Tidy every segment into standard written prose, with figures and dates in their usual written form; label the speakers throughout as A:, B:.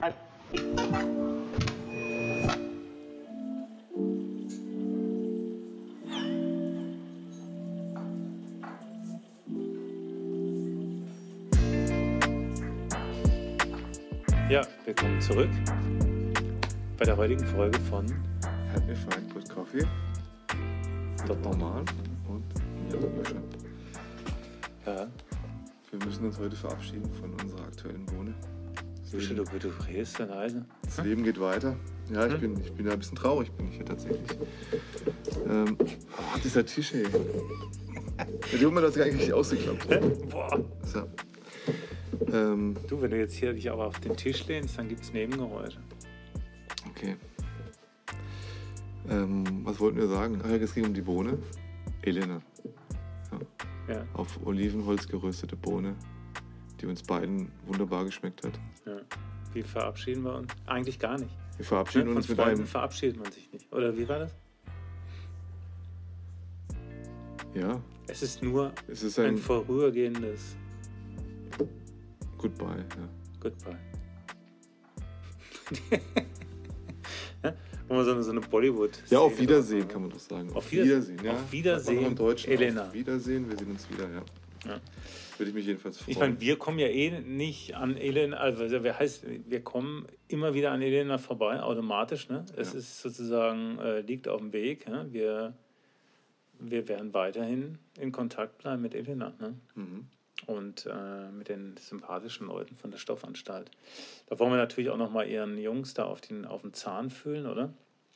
A: Ja, willkommen zurück bei der heutigen Folge von
B: Help Me Find Good Coffee. Dort normal und mir Löcher.
A: Ja.
B: Wir müssen uns heute verabschieden von unserer aktuellen Bohne.
A: Du redest dann leise.
B: Das Leben geht weiter. Ja, ich bin ja ein bisschen traurig, bin ich hier tatsächlich. Dieser Tisch, ey. Mit dem hat man das gar nicht richtig ausgeklappt.
A: Boah.
B: So.
A: Du, wenn du jetzt hier dich aber auf den Tisch lehnst, dann gibt es Nebengeräusche.
B: Okay. Was wollten wir sagen? Ach ja, es ging um die Bohne. Elena.
A: Ja.
B: Auf Olivenholz geröstete Bohne, die uns beiden wunderbar geschmeckt hat.
A: Ja. Wie verabschieden wir uns? Eigentlich gar nicht.
B: Wir verabschieden uns mit einem...
A: verabschiedet man sich nicht. Oder wie war das?
B: Ja.
A: Es ist nur
B: ein
A: vorübergehendes
B: Goodbye, ja.
A: Goodbye. Ja, so eine Bollywood.
B: Ja, auf Wiedersehen kann man doch sagen.
A: Auf Wiedersehen,
B: ja.
A: Auf Wiedersehen,
B: im Deutschen
A: Elena.
B: Auf Wiedersehen, wir sehen uns wieder, ja. Würde ich mich jedenfalls freuen.
A: Ich meine, wir kommen ja nicht an Elena, also wir kommen immer wieder an Elena vorbei, automatisch. Ne? Es ist sozusagen, liegt auf dem Weg. Ne? Wir werden weiterhin in Kontakt bleiben mit Elena. Ne?
B: Mhm.
A: Und mit den sympathischen Leuten von der Stoffanstalt. Da wollen wir natürlich auch nochmal ihren Jungs da auf den Zahn fühlen, oder?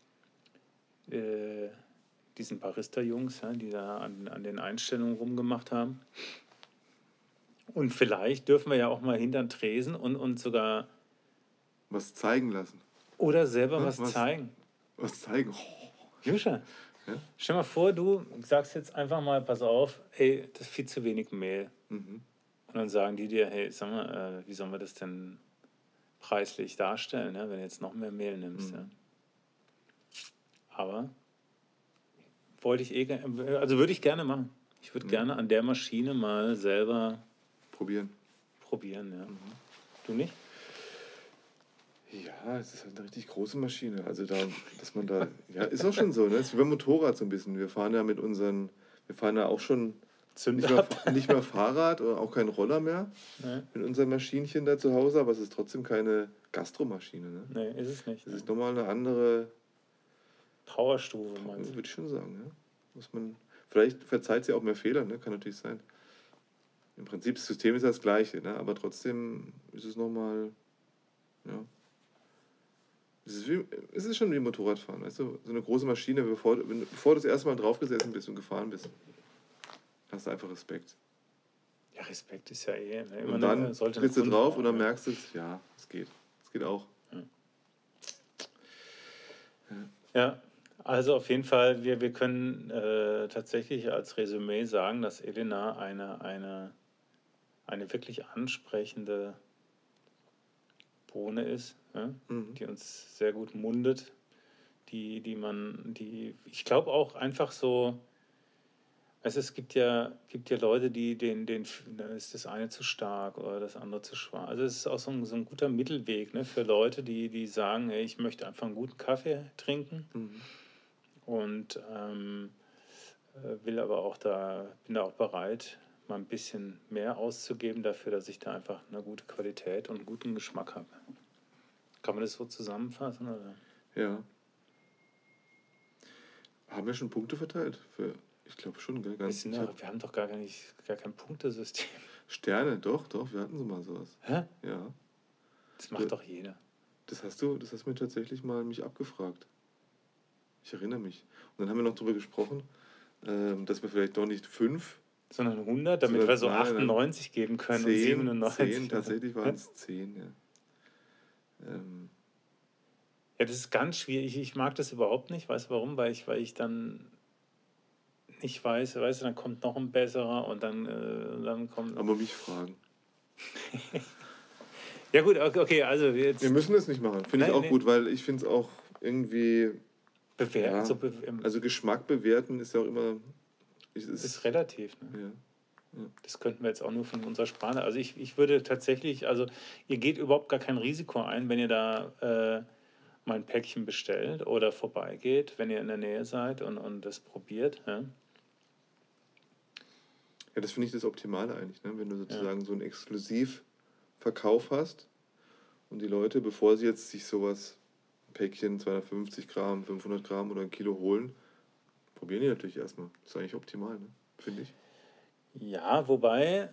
A: Diesen Barista-Jungs, ja, die da an den Einstellungen rumgemacht haben. Und vielleicht dürfen wir ja auch mal hinter den Tresen und sogar...
B: Was zeigen lassen.
A: Oder selber was zeigen.
B: Was zeigen? Oh.
A: Juscha, ja? Stell mal vor, du sagst jetzt einfach mal, pass auf, ey, das ist viel zu wenig Mehl.
B: Mhm.
A: Und dann sagen die dir, hey, sag mal, wie sollen wir das denn preislich darstellen, ja, wenn du jetzt noch mehr Mehl nimmst. Ja? Aber würde ich gerne machen. Ich würde gerne an der Maschine mal selber probieren, ja. Du nicht?
B: Ja, es ist halt eine richtig große Maschine. Also dass man da, ja, ist auch schon so, ne? Es ist wie beim Motorrad so ein bisschen. Wir fahren ja auch schon nicht mehr Fahrrad oder auch kein Roller mehr mit unserem Maschinchen da zu Hause, aber es ist trotzdem keine Gastromaschine. Ne?
A: Nee, ist es nicht.
B: Es ist nochmal eine andere
A: Powerstufe, meinst du?
B: Würde ich schon sagen, ja. Vielleicht verzeiht sie auch mehr Fehler, ne? Kann natürlich sein. Im Prinzip, das System ist das gleiche, ne? Aber trotzdem ist es nochmal, ja. Es ist schon wie Motorradfahren, weißt du? So eine große Maschine, bevor du das erste Mal draufgesessen bist und gefahren bist. Hast du einfach Respekt.
A: Ja, Respekt ist ja
B: und dann trittst du drauf und dann merkst du, ja, es geht. Es geht auch.
A: Ja, also auf jeden Fall, wir können tatsächlich als Resümee sagen, dass Elena eine wirklich ansprechende Bohne ist, die uns sehr gut mundet, ich glaube auch einfach so. Also es gibt ja Leute, da ist das eine zu stark oder das andere zu schwach. Also es ist auch so ein guter Mittelweg, ne, für Leute, die sagen, hey, ich möchte einfach einen guten Kaffee trinken und bin da auch bereit, mal ein bisschen mehr auszugeben dafür, dass ich da einfach eine gute Qualität und einen guten Geschmack habe. Kann man das so zusammenfassen, oder?
B: Ja. Haben wir schon Punkte verteilt? Ich glaube schon, gell?
A: Wir haben doch gar kein Punktesystem.
B: Sterne, doch, wir hatten so mal sowas.
A: Hä?
B: Ja.
A: Das macht doch jeder.
B: Das hast du mir tatsächlich mal mich abgefragt. Ich erinnere mich. Und dann haben wir noch darüber gesprochen, dass wir vielleicht doch nicht 5,
A: sondern 100, damit wir so 98 geben können
B: 10,
A: und 97.
B: 10, tatsächlich waren es 10, ja.
A: Ja, das ist ganz schwierig. Ich mag das überhaupt nicht. Weißt du warum? Weil ich dann nicht weiß, weißt du, dann kommt noch ein besserer und dann kommt...
B: Aber mich fragen.
A: Ja gut, okay, also jetzt...
B: Wir müssen das nicht machen. Finde ich auch gut, weil ich finde es auch irgendwie...
A: Bewerten.
B: Ja, also Geschmack bewerten ist ja auch immer...
A: Ist relativ, ne?
B: Ja.
A: Das könnten wir jetzt auch nur von unserer Sparte. Also ich würde tatsächlich, also ihr geht überhaupt gar kein Risiko ein, wenn ihr da mal ein Päckchen bestellt oder vorbeigeht, wenn ihr in der Nähe seid und das probiert. Ja,
B: Ja, das finde ich das Optimale eigentlich, ne? Wenn du sozusagen so einen Exklusivverkauf hast und die Leute, bevor sie jetzt sich sowas, ein Päckchen, 250 Gramm, 500 Gramm oder ein Kilo holen, probieren die natürlich erstmal. Das ist eigentlich optimal, ne? Finde ich.
A: Ja, wobei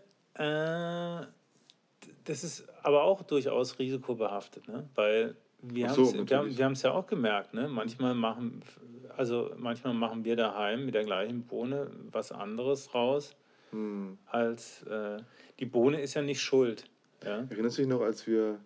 A: das ist aber auch durchaus risikobehaftet, ne? Weil
B: Ach so, natürlich.
A: wir haben es ja auch gemerkt, ne? Manchmal machen wir daheim mit der gleichen Bohne was anderes raus, als die Bohne ist ja nicht schuld. Ja?
B: Erinnerst du dich noch, als wir,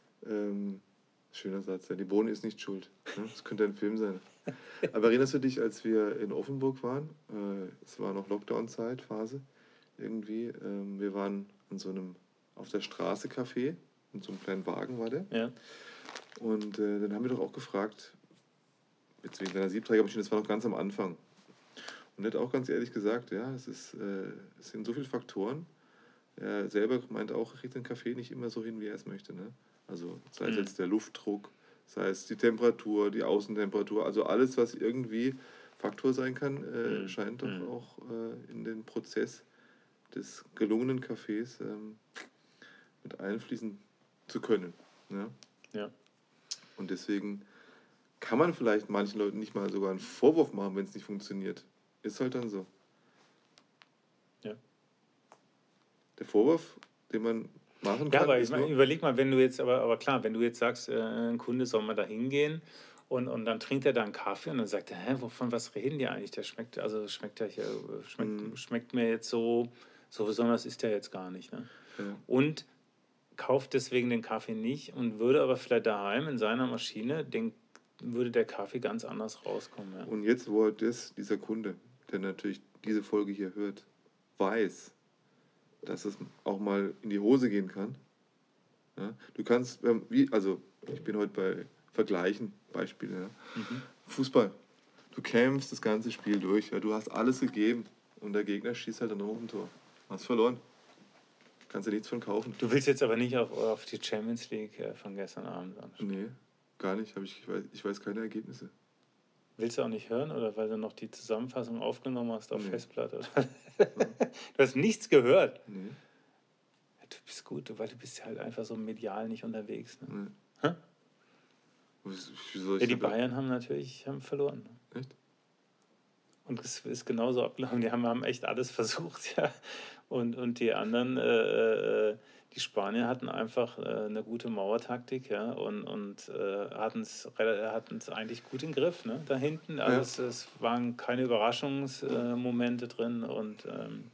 B: schöner Satz, ja, die Bohne ist nicht schuld. Ne? Das könnte ein Film sein. Aber erinnerst du dich, als wir in Offenburg waren? Es war noch Lockdown-Zeit, Phase irgendwie. Wir waren an so einem, auf der Straße Café, in so einem kleinen Wagen war der.
A: Ja.
B: Und dann haben wir doch auch gefragt, jetzt wegen deiner Siebträgermaschine, das war noch ganz am Anfang. Und er hat auch ganz ehrlich gesagt, ja, es sind so viele Faktoren. Er selber meint auch, er kriegt den Kaffee nicht immer so hin, wie er es möchte. Ne? Also sei es jetzt der Luftdruck, sei es die Temperatur, die Außentemperatur, also alles, was irgendwie Faktor sein kann, scheint doch auch in den Prozess des gelungenen Kaffees mit einfließen zu können. Ne?
A: Ja.
B: Und deswegen kann man vielleicht manchen Leuten nicht mal sogar einen Vorwurf machen, wenn es nicht funktioniert. Ist halt dann so.
A: Ja.
B: Der Vorwurf, den man machen kann,
A: Ja, aber
B: ist nur,
A: überleg mal, wenn du jetzt, aber klar, wenn du jetzt sagst, ein Kunde soll mal da hingehen und dann trinkt er da einen Kaffee und dann sagt er, wovon was reden die eigentlich? Der schmeckt ja hier, schmeckt mir jetzt so besonders ist der jetzt gar nicht. Ne?
B: Ja.
A: Und kauft deswegen den Kaffee nicht und würde aber vielleicht daheim in seiner Maschine, würde der Kaffee ganz anders rauskommen. Ja.
B: Und jetzt, wo dieser Kunde, der natürlich diese Folge hier hört, weiß, dass es auch mal in die Hose gehen kann. Ja? Du kannst, also ich bin heute bei Vergleichen, Beispiele. Ja? Fußball. Du kämpfst das ganze Spiel durch, ja? Du hast alles gegeben und der Gegner schießt halt dann noch ein Tor. Hast verloren. Kannst du nichts von kaufen.
A: Du willst jetzt aber nicht auf die Champions League von gestern Abend anschauen.
B: Nee, gar nicht. Ich weiß keine Ergebnisse.
A: Willst du auch nicht hören oder weil du noch die Zusammenfassung aufgenommen hast auf Festplatte? Du hast nichts gehört.
B: Nee.
A: Ja, du bist gut, weil du bist halt einfach so medial nicht unterwegs. Ne?
B: Nee.
A: Ja, die Bayern haben verloren.
B: Echt?
A: Und es ist genauso abgelaufen. Die haben echt alles versucht, ja. Und die anderen, die Spanier hatten einfach eine gute Mauertaktik, ja, und hatten es eigentlich gut im Griff, ne, da hinten. Also es waren keine Überraschungsmomente drin und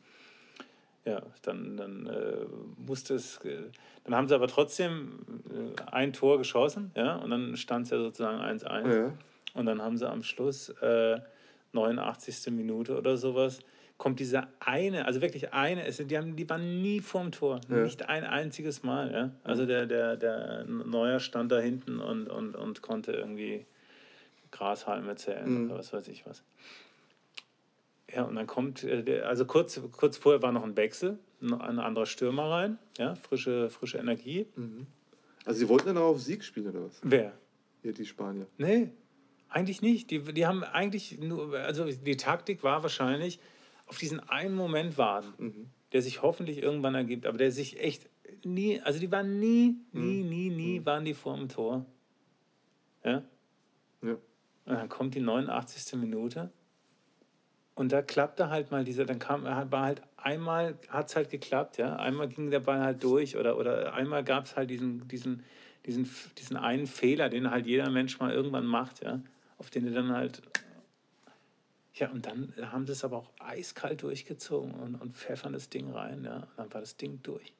A: ja, dann musste es. Dann haben sie aber trotzdem ein Tor geschossen, ja, und dann stand es ja sozusagen 1-1.
B: Ja.
A: Und dann haben sie am Schluss 89. Minute oder sowas, kommt dieser eine, also wirklich eine, die waren nie vorm Tor, nicht ein einziges Mal. Ja? Also der Neuer stand da hinten und konnte irgendwie Grashalme zählen oder was weiß ich was. Ja, und dann kommt, also kurz vorher war noch ein Wechsel, ein anderer Stürmer rein, ja, frische Energie.
B: Also sie wollten dann auch auf Sieg spielen, oder was?
A: Wer?
B: Ja, die Spanier.
A: Nee, eigentlich nicht. Die haben eigentlich nur, also die Taktik war wahrscheinlich auf diesen einen Moment warten, der sich hoffentlich irgendwann ergibt, aber der sich echt nie, also die waren nie waren die vor dem Tor. Ja?
B: Ja.
A: Und dann kommt die 89. Minute und da klappte halt mal war halt einmal, hat es halt geklappt, ja, einmal ging der Ball halt durch oder einmal gab es halt diesen einen Fehler, den halt jeder Mensch mal irgendwann macht, ja, auf den er dann halt. Ja, und dann haben sie es aber auch eiskalt durchgezogen und pfeffern das Ding rein, ja, und dann war das Ding durch.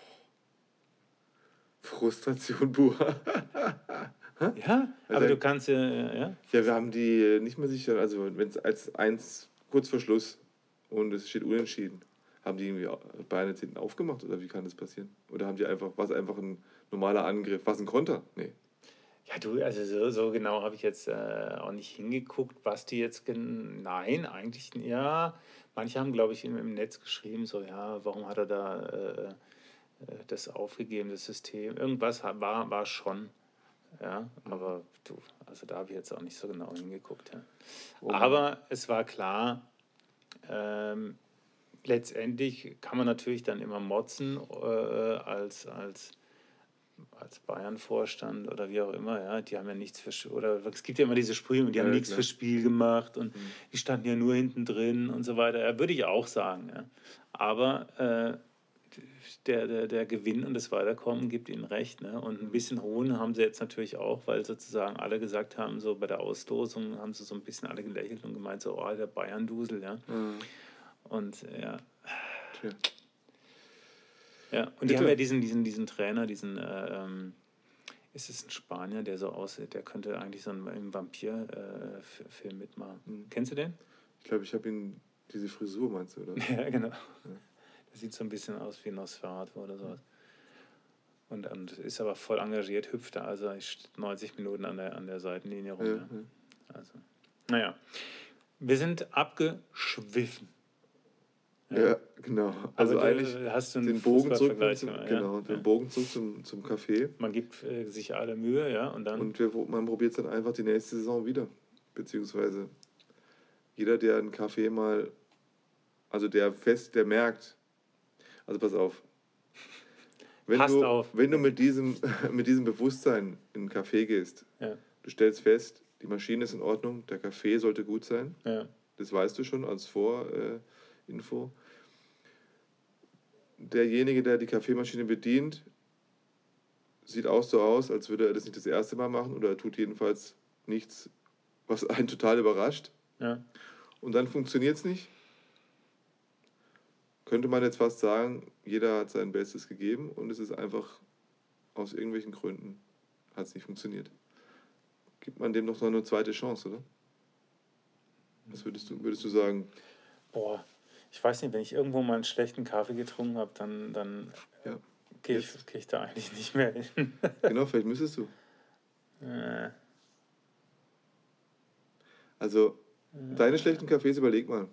B: Frustration pur.
A: Ja, aber du kannst ja.
B: Ja, wir haben die nicht mehr sicher, also wenn es als 1 kurz vor Schluss und es steht unentschieden, haben die irgendwie Beine jetzt hinten aufgemacht oder wie kann das passieren? Oder haben die einfach, was einfach ein normaler Angriff, was ein Konter? Nee.
A: Ja, Ja, du, also so genau habe ich jetzt auch nicht hingeguckt, was die jetzt nein, eigentlich ja. Manche haben, glaube ich, im Netz geschrieben, so, ja, warum hat er da das aufgegeben, das System? Irgendwas war schon, ja, aber du, also da habe ich jetzt auch nicht so genau hingeguckt, ja. Aber es war klar, letztendlich kann man natürlich dann immer motzen als Bayern-Vorstand oder wie auch immer, ja, die haben ja nichts für, oder es gibt ja immer diese Sprüche, die haben nichts
B: klar.
A: fürs Spiel gemacht und die standen ja nur hinten drin und so weiter. Ja, würde ich auch sagen, ja. Aber der Gewinn und das Weiterkommen gibt ihnen recht, ne? Und ein bisschen Hohn haben sie jetzt natürlich auch, weil sozusagen alle gesagt haben, so bei der Auslosung haben sie so ein bisschen alle gelächelt und gemeint, so, oh, der Bayern-Dusel, ja. Und ja.
B: Tja.
A: Ja, und die haben ja diesen Trainer, ist es ein Spanier, der so aussieht, der könnte eigentlich so einen Vampir-Film mitmachen. Kennst du den?
B: Ich glaube, ich habe diese Frisur meinst du, oder?
A: Ja, genau. Der sieht so ein bisschen aus wie Nosferatu oder sowas. Und ist aber voll engagiert, hüpft da also 90 Minuten an der Seitenlinie rum. Ja. Also, naja, wir sind abgeschwiffen.
B: Ja, genau. Also eigentlich
A: hast du einen
B: den Bogen zurück,
A: den
B: Bogen zurück zum Café.
A: Man gibt sich alle Mühe, ja, und dann.
B: Und man probiert es dann einfach die nächste Saison wieder. Beziehungsweise jeder, der einen Kaffee mal, also der merkt, also pass auf, wenn du mit diesem Bewusstsein in einen Café gehst, du stellst fest, die Maschine ist in Ordnung, der Kaffee sollte gut sein, das weißt du schon als Vorinfo. Derjenige, der die Kaffeemaschine bedient, sieht auch so aus, als würde er das nicht das erste Mal machen oder er tut jedenfalls nichts, was einen total überrascht.
A: Ja.
B: Und dann funktioniert es nicht. Könnte man jetzt fast sagen, jeder hat sein Bestes gegeben und es ist einfach aus irgendwelchen Gründen hat es nicht funktioniert. Gibt man dem noch so eine zweite Chance, oder? Was würdest du sagen?
A: Boah, ich weiß nicht, wenn ich irgendwo mal einen schlechten Kaffee getrunken habe, dann gehe ich da eigentlich nicht mehr hin.
B: Genau, vielleicht müsstest du. Also, deine schlechten Kaffees, überleg mal.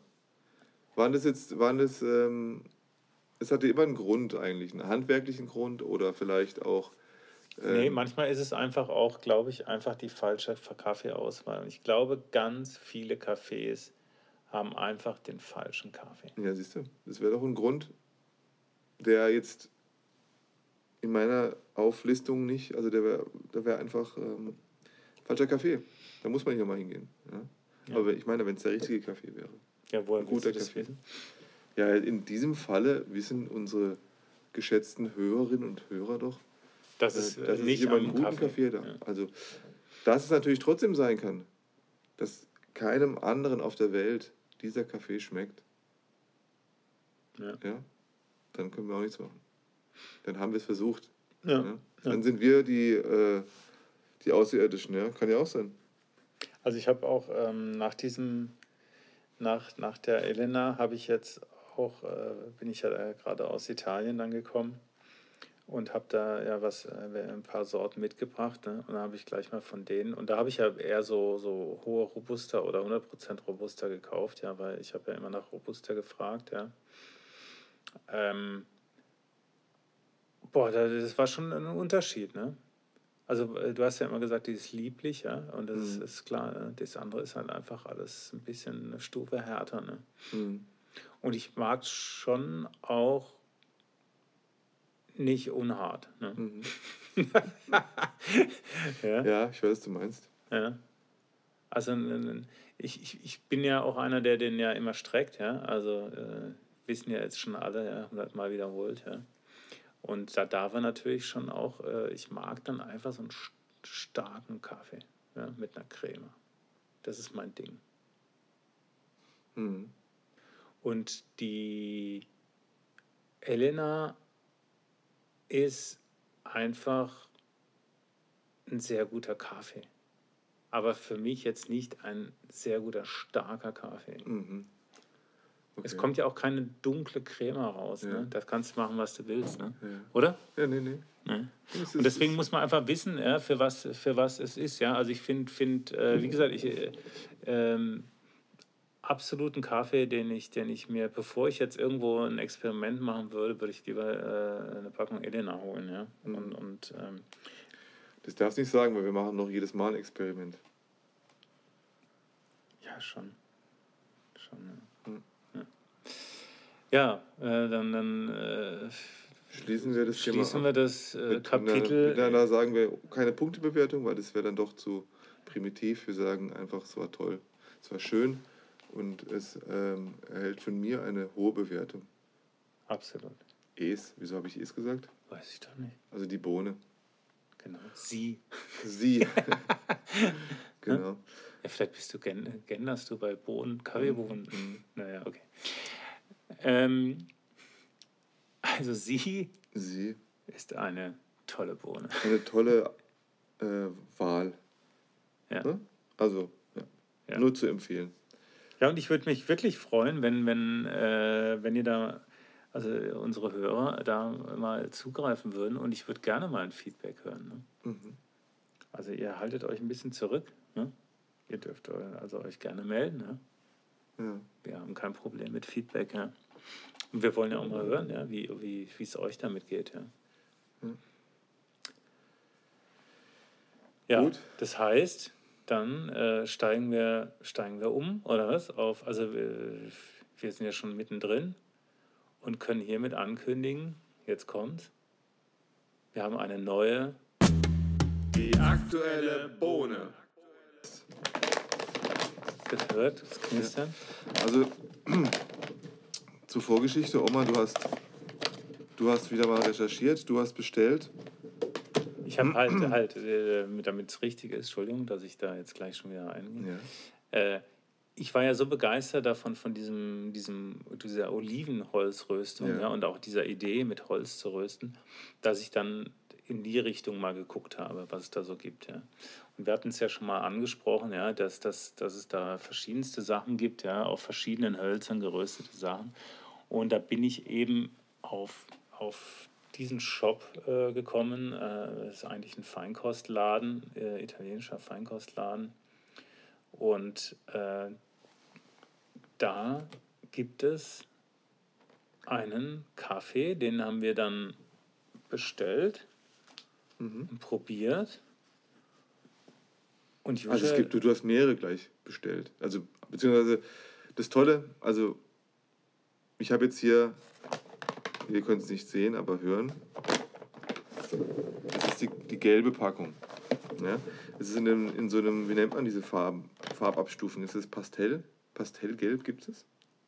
B: Es hatte immer einen Grund eigentlich, einen handwerklichen Grund oder vielleicht auch.
A: Nee, manchmal ist es einfach auch, glaube ich, einfach die falsche Kaffeeauswahl. Und ich glaube, ganz viele Cafés haben einfach den falschen Kaffee.
B: Ja, siehst du, das wäre doch ein Grund, der jetzt in meiner Auflistung nicht, also der wäre einfach falscher Kaffee. Da muss man nicht nochmal hingehen. Ja? Aber ich meine, wenn es der richtige Kaffee wäre.
A: Ja, woher willst du das wissen?
B: Ja, in diesem Falle wissen unsere geschätzten Hörerinnen und Hörer doch,
A: dass es nicht
B: immer einen guten Kaffee da. Ja. Also, dass es natürlich trotzdem sein kann, dass keinem anderen auf der Welt dieser Kaffee schmeckt. Ja. Dann können wir auch nichts machen. Dann haben wir es versucht. Ja. Dann sind wir die Außerirdischen, ja. Kann ja auch sein.
A: Also ich habe auch nach der Elena habe ich jetzt auch, bin ich ja gerade aus Italien dann gekommen und habe da ja ein paar Sorten mitgebracht, ne? Und da habe ich gleich mal von denen, und da habe ich ja eher so hohe Robusta oder 100% Robusta gekauft, ja, weil ich habe ja immer nach Robusta gefragt, ja. Das war schon ein Unterschied, ne? Also du hast ja immer gesagt, die ist lieblich, ja, und das ist klar, ne? Das andere ist halt einfach alles ein bisschen eine Stufe härter, ne? Und ich mag schon auch nicht unhart, ne?
B: Ja, ich weiß, was du meinst.
A: Ja. Also ich bin ja auch einer, der den ja immer streckt, ja, also wissen ja jetzt schon alle, ja, 100-mal wiederholt, ja. Und da darf er natürlich schon auch, ich mag dann einfach so einen starken Kaffee, ja, mit einer Creme. Das ist mein Ding. Und die Elena ist einfach ein sehr guter Kaffee. Aber für mich jetzt nicht ein sehr guter, starker Kaffee. Okay. Es kommt ja auch keine dunkle Creme raus. Ja. Ne? Das kannst du machen, was du willst. Ne?
B: Ja.
A: Oder?
B: Ja, nee.
A: Ne? Und deswegen muss man einfach wissen, ja, für was es ist. Ja? Also ich finde, wie gesagt, absoluten Kaffee, den ich mir, bevor ich jetzt irgendwo ein Experiment machen würde ich lieber eine Packung Elena holen. Ja?
B: Das darfst du nicht sagen, weil wir machen noch jedes Mal ein Experiment.
A: Ja, schon. Ja, dann
B: schließen wir das
A: Kapitel.
B: Miteinander sagen wir keine Punktebewertung, weil das wäre dann doch zu primitiv. Wir sagen einfach, es war toll, es war schön und es erhält von mir eine hohe Bewertung.
A: Absolut.
B: Wieso habe ich Es gesagt?
A: Weiß ich doch nicht.
B: Also die Bohne.
A: Genau. Sie.
B: Genau.
A: Ja, vielleicht genderst du bei Bohnen, Kaffeebohnen. Naja, okay. Also sie ist eine tolle Bohne.
B: Eine tolle Wahl.
A: Ja.
B: Ne? Also, ja. Nur zu empfehlen.
A: Ja, und ich würde mich wirklich freuen, wenn ihr da, also unsere Hörer, da mal zugreifen würden und ich würde gerne mal ein Feedback hören. Ne? Also ihr haltet euch ein bisschen zurück. Ne? Ihr dürft euch gerne melden. Ne?
B: Ja.
A: Wir haben kein Problem mit Feedback. Ja? Und wir wollen ja auch mal hören, ja, wie es euch damit geht. Ja, ja. Gut. Das heißt, dann steigen wir um, oder was? Also wir sind ja schon mittendrin und können hiermit ankündigen, jetzt kommt, wir haben eine neue...
B: Die aktuelle Bohne.
A: Gehört, das Knistern?
B: Ja. Also, zur Vorgeschichte, Oma, du hast wieder mal recherchiert, du hast bestellt.
A: Ich habe damit es richtig ist, Entschuldigung, dass ich da jetzt gleich schon wieder eingehe. Ja. Ich war ja so begeistert davon, von dieser Olivenholzröstung, ja, und auch dieser Idee, mit Holz zu rösten, dass ich dann in die Richtung mal geguckt habe, was es da so gibt. Ja. Und wir hatten es ja schon mal angesprochen, ja, dass es da verschiedenste Sachen gibt, ja, auf verschiedenen Hölzern geröstete Sachen. Und da bin ich eben auf diesen Shop gekommen. Das ist eigentlich ein Feinkostladen, italienischer Feinkostladen. Und da gibt es einen Kaffee, den haben wir dann bestellt und probiert. Und
B: also du hast mehrere gleich bestellt. Also, beziehungsweise das Tolle, also ich habe jetzt hier, ihr könnt es nicht sehen, aber hören, das ist die gelbe Packung. Ja? Es ist in so einem, wie nennt man diese Farbabstufung? Ist es Pastellgelb gibt es?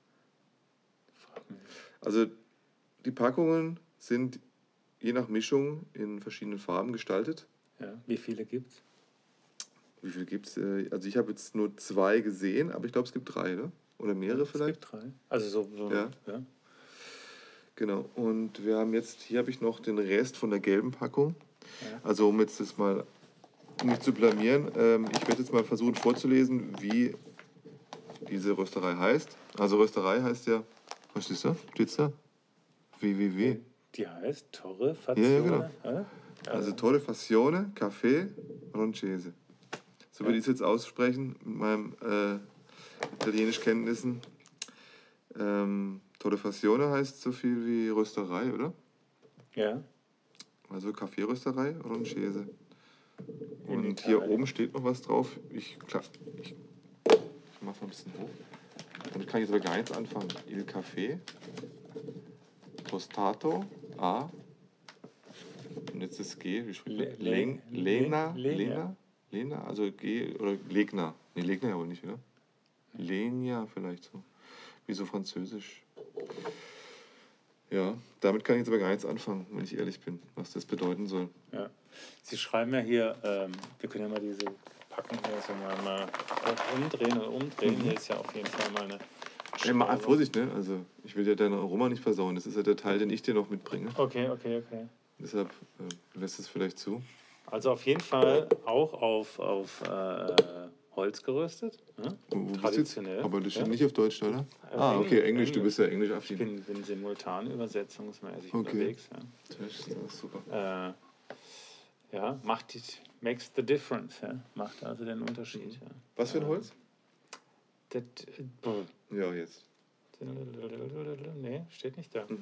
B: Also die Packungen sind je nach Mischung in verschiedenen Farben gestaltet.
A: Ja, wie viele gibt's?
B: Wie viele gibt es? Also ich habe jetzt nur 2 gesehen, aber ich glaube, es gibt 3, ne? Oder mehrere vielleicht?
A: Es gibt 3. Also so
B: ja. Genau. Und wir haben hier habe ich noch den Rest von der gelben Packung. Ja. Also um jetzt das mal nicht zu blamieren, ich werde jetzt mal versuchen vorzulesen, wie diese Rösterei heißt. Also Rösterei heißt ja, was ist da? Steht's da? www.
A: Die heißt Torre Fazione.
B: Ja, genau. Ja? Also Torre Fazione, Café Roncese. So würde ich es jetzt aussprechen mit meinen Italienischkenntnissen. Torre Fazione heißt so viel wie Rösterei, oder?
A: Ja.
B: Also Kaffeerösterei Roncese. Und hier oben steht noch was drauf. Ich mache mal ein bisschen hoch. Damit kann ich jetzt aber gar nichts anfangen. Il Café, Tostato, A. Und jetzt ist G. Wie spricht man? Lena, also G oder Legna. Nee, Legna ja wohl nicht, oder? Lenia vielleicht so. Wie so französisch. Ja, damit kann ich jetzt aber gar nichts anfangen, wenn ich ehrlich bin, was das bedeuten soll.
A: Ja. Sie schreiben ja hier, wir können ja mal diese Packung hier so mal umdrehen. Hier ist ja auf jeden Fall mal eine
B: Schraube. Mal Vorsicht, ne? Also ich will ja deine Aroma nicht versauen. Das ist ja der Teil, den ich dir noch mitbringe.
A: Okay.
B: Deshalb lässt es vielleicht zu.
A: Also auf jeden Fall auch auf Holz geröstet. Ja?
B: Traditionell. Aber das steht nicht auf Deutsch, oder? Okay, Englisch. Du bist ja Englisch-affin.
A: Ich bin simultan übersetzungsmäßig unterwegs. Ja.
B: Das ist super.
A: Makes the difference. Ja. Macht also den Unterschied. Ja.
B: Was für ein Holz? Ja, jetzt.
A: Nee, steht nicht da.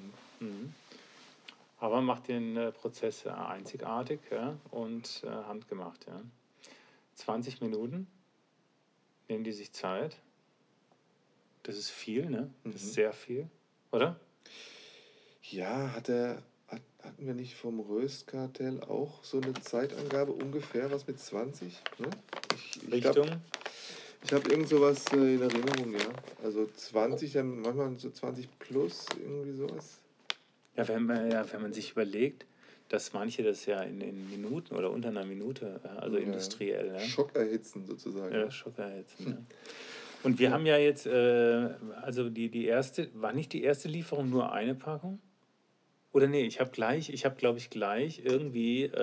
A: Aber macht den Prozess einzigartig und handgemacht. Ja. 20 Minuten nehmen die sich Zeit. Das ist viel, ne? Das ist sehr viel, oder?
B: Ja, hatten wir nicht vom Röstkartell auch so eine Zeitangabe ungefähr, was mit 20? Ne?
A: Richtung?
B: Ich habe irgend sowas in Erinnerung, ja. Also 20, dann manchmal so 20 plus, irgendwie sowas.
A: Ja, wenn man sich überlegt, dass manche das ja in Minuten oder unter einer Minute, also industriell. Ja.
B: Schock erhitzen sozusagen.
A: Ja, Schock erhitzen, ja. Und wir haben ja jetzt, also die erste, war nicht die erste Lieferung nur eine Packung? Oder nee, ich habe glaube ich gleich irgendwie...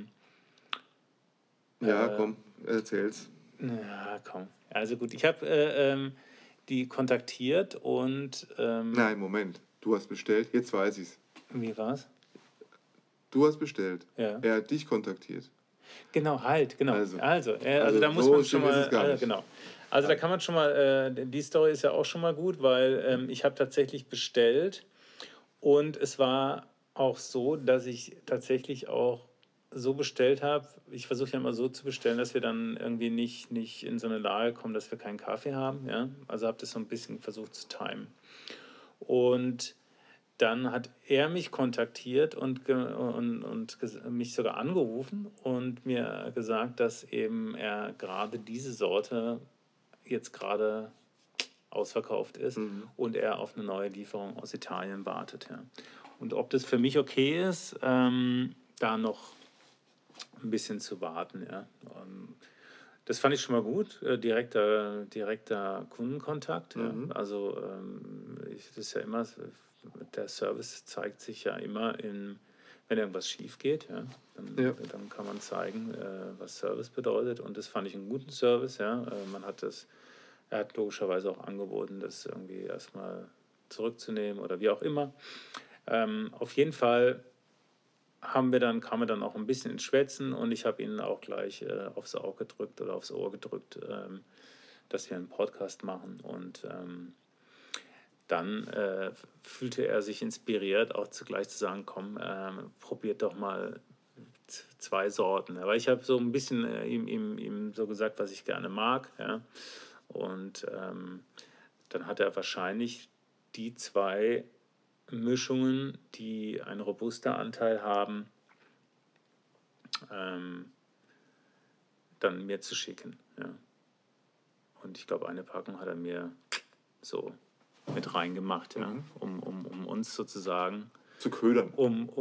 B: komm, erzähl's.
A: Ja, komm. Also gut, ich habe die kontaktiert und...
B: Nein, Moment, du hast bestellt, jetzt weiß ich's.
A: Wie war's?
B: Du hast bestellt.
A: Ja.
B: Er hat dich kontaktiert.
A: Genau. Also da muss man schon mal... genau. Also da kann man schon mal... die Story ist ja auch schon mal gut, weil ich habe tatsächlich bestellt und es war auch so, dass ich tatsächlich auch so bestellt habe. Ich versuche ja immer so zu bestellen, dass wir dann irgendwie nicht in so eine Lage kommen, dass wir keinen Kaffee haben. Ja? Also habe das so ein bisschen versucht zu timen. Und dann hat er mich kontaktiert und mich sogar angerufen und mir gesagt, dass eben er gerade diese Sorte jetzt gerade ausverkauft ist und er auf eine neue Lieferung aus Italien wartet. Ja. Und ob das für mich okay ist, da noch ein bisschen zu warten. Ja. Das fand ich schon mal gut, direkter Kundenkontakt. Ja. Also das ist ja immer, der Service zeigt sich ja immer wenn irgendwas schief geht, ja, dann kann man zeigen, was Service bedeutet. Und das fand ich einen guten Service. Ja. Er hat logischerweise auch angeboten, das irgendwie erstmal zurückzunehmen oder wie auch immer. Auf jeden Fall kam wir dann auch ein bisschen ins Schwätzen und ich habe ihnen auch gleich aufs Auge gedrückt oder aufs Ohr gedrückt, dass wir einen Podcast machen. Und dann fühlte er sich inspiriert, auch zugleich zu sagen, komm, probiert doch mal 2 Sorten. Aber ich habe so ein bisschen ihm so gesagt, was ich gerne mag. Ja. Und dann hat er wahrscheinlich die 2 Mischungen, die einen Robusta-Anteil haben, dann mir zu schicken. Ja. Und ich glaube, eine Packung hat er mir so mit reingemacht, ja, um uns sozusagen
B: zu ködern.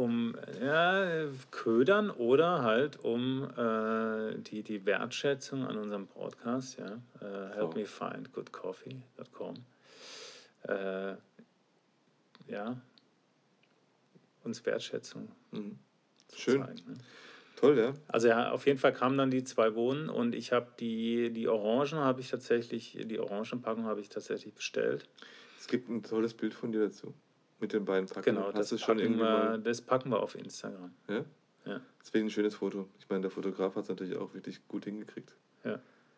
A: Ködern oder halt die Wertschätzung an unserem Podcast, ja, helpmefindgoodcoffee.com, uns Wertschätzung
B: Schön.
A: zeigen. Ne?
B: Toll, ja.
A: Also ja, auf jeden Fall kamen dann die 2 Bohnen und ich habe die Orangenpackung habe ich tatsächlich bestellt.
B: Es gibt ein tolles Bild von dir dazu. Mit den beiden Packungen.
A: Genau, das packen wir auf Instagram.
B: Ja? Ja. Das wäre ein schönes Foto. Ich meine, der Fotograf hat es natürlich auch wirklich gut hingekriegt.
A: Ja.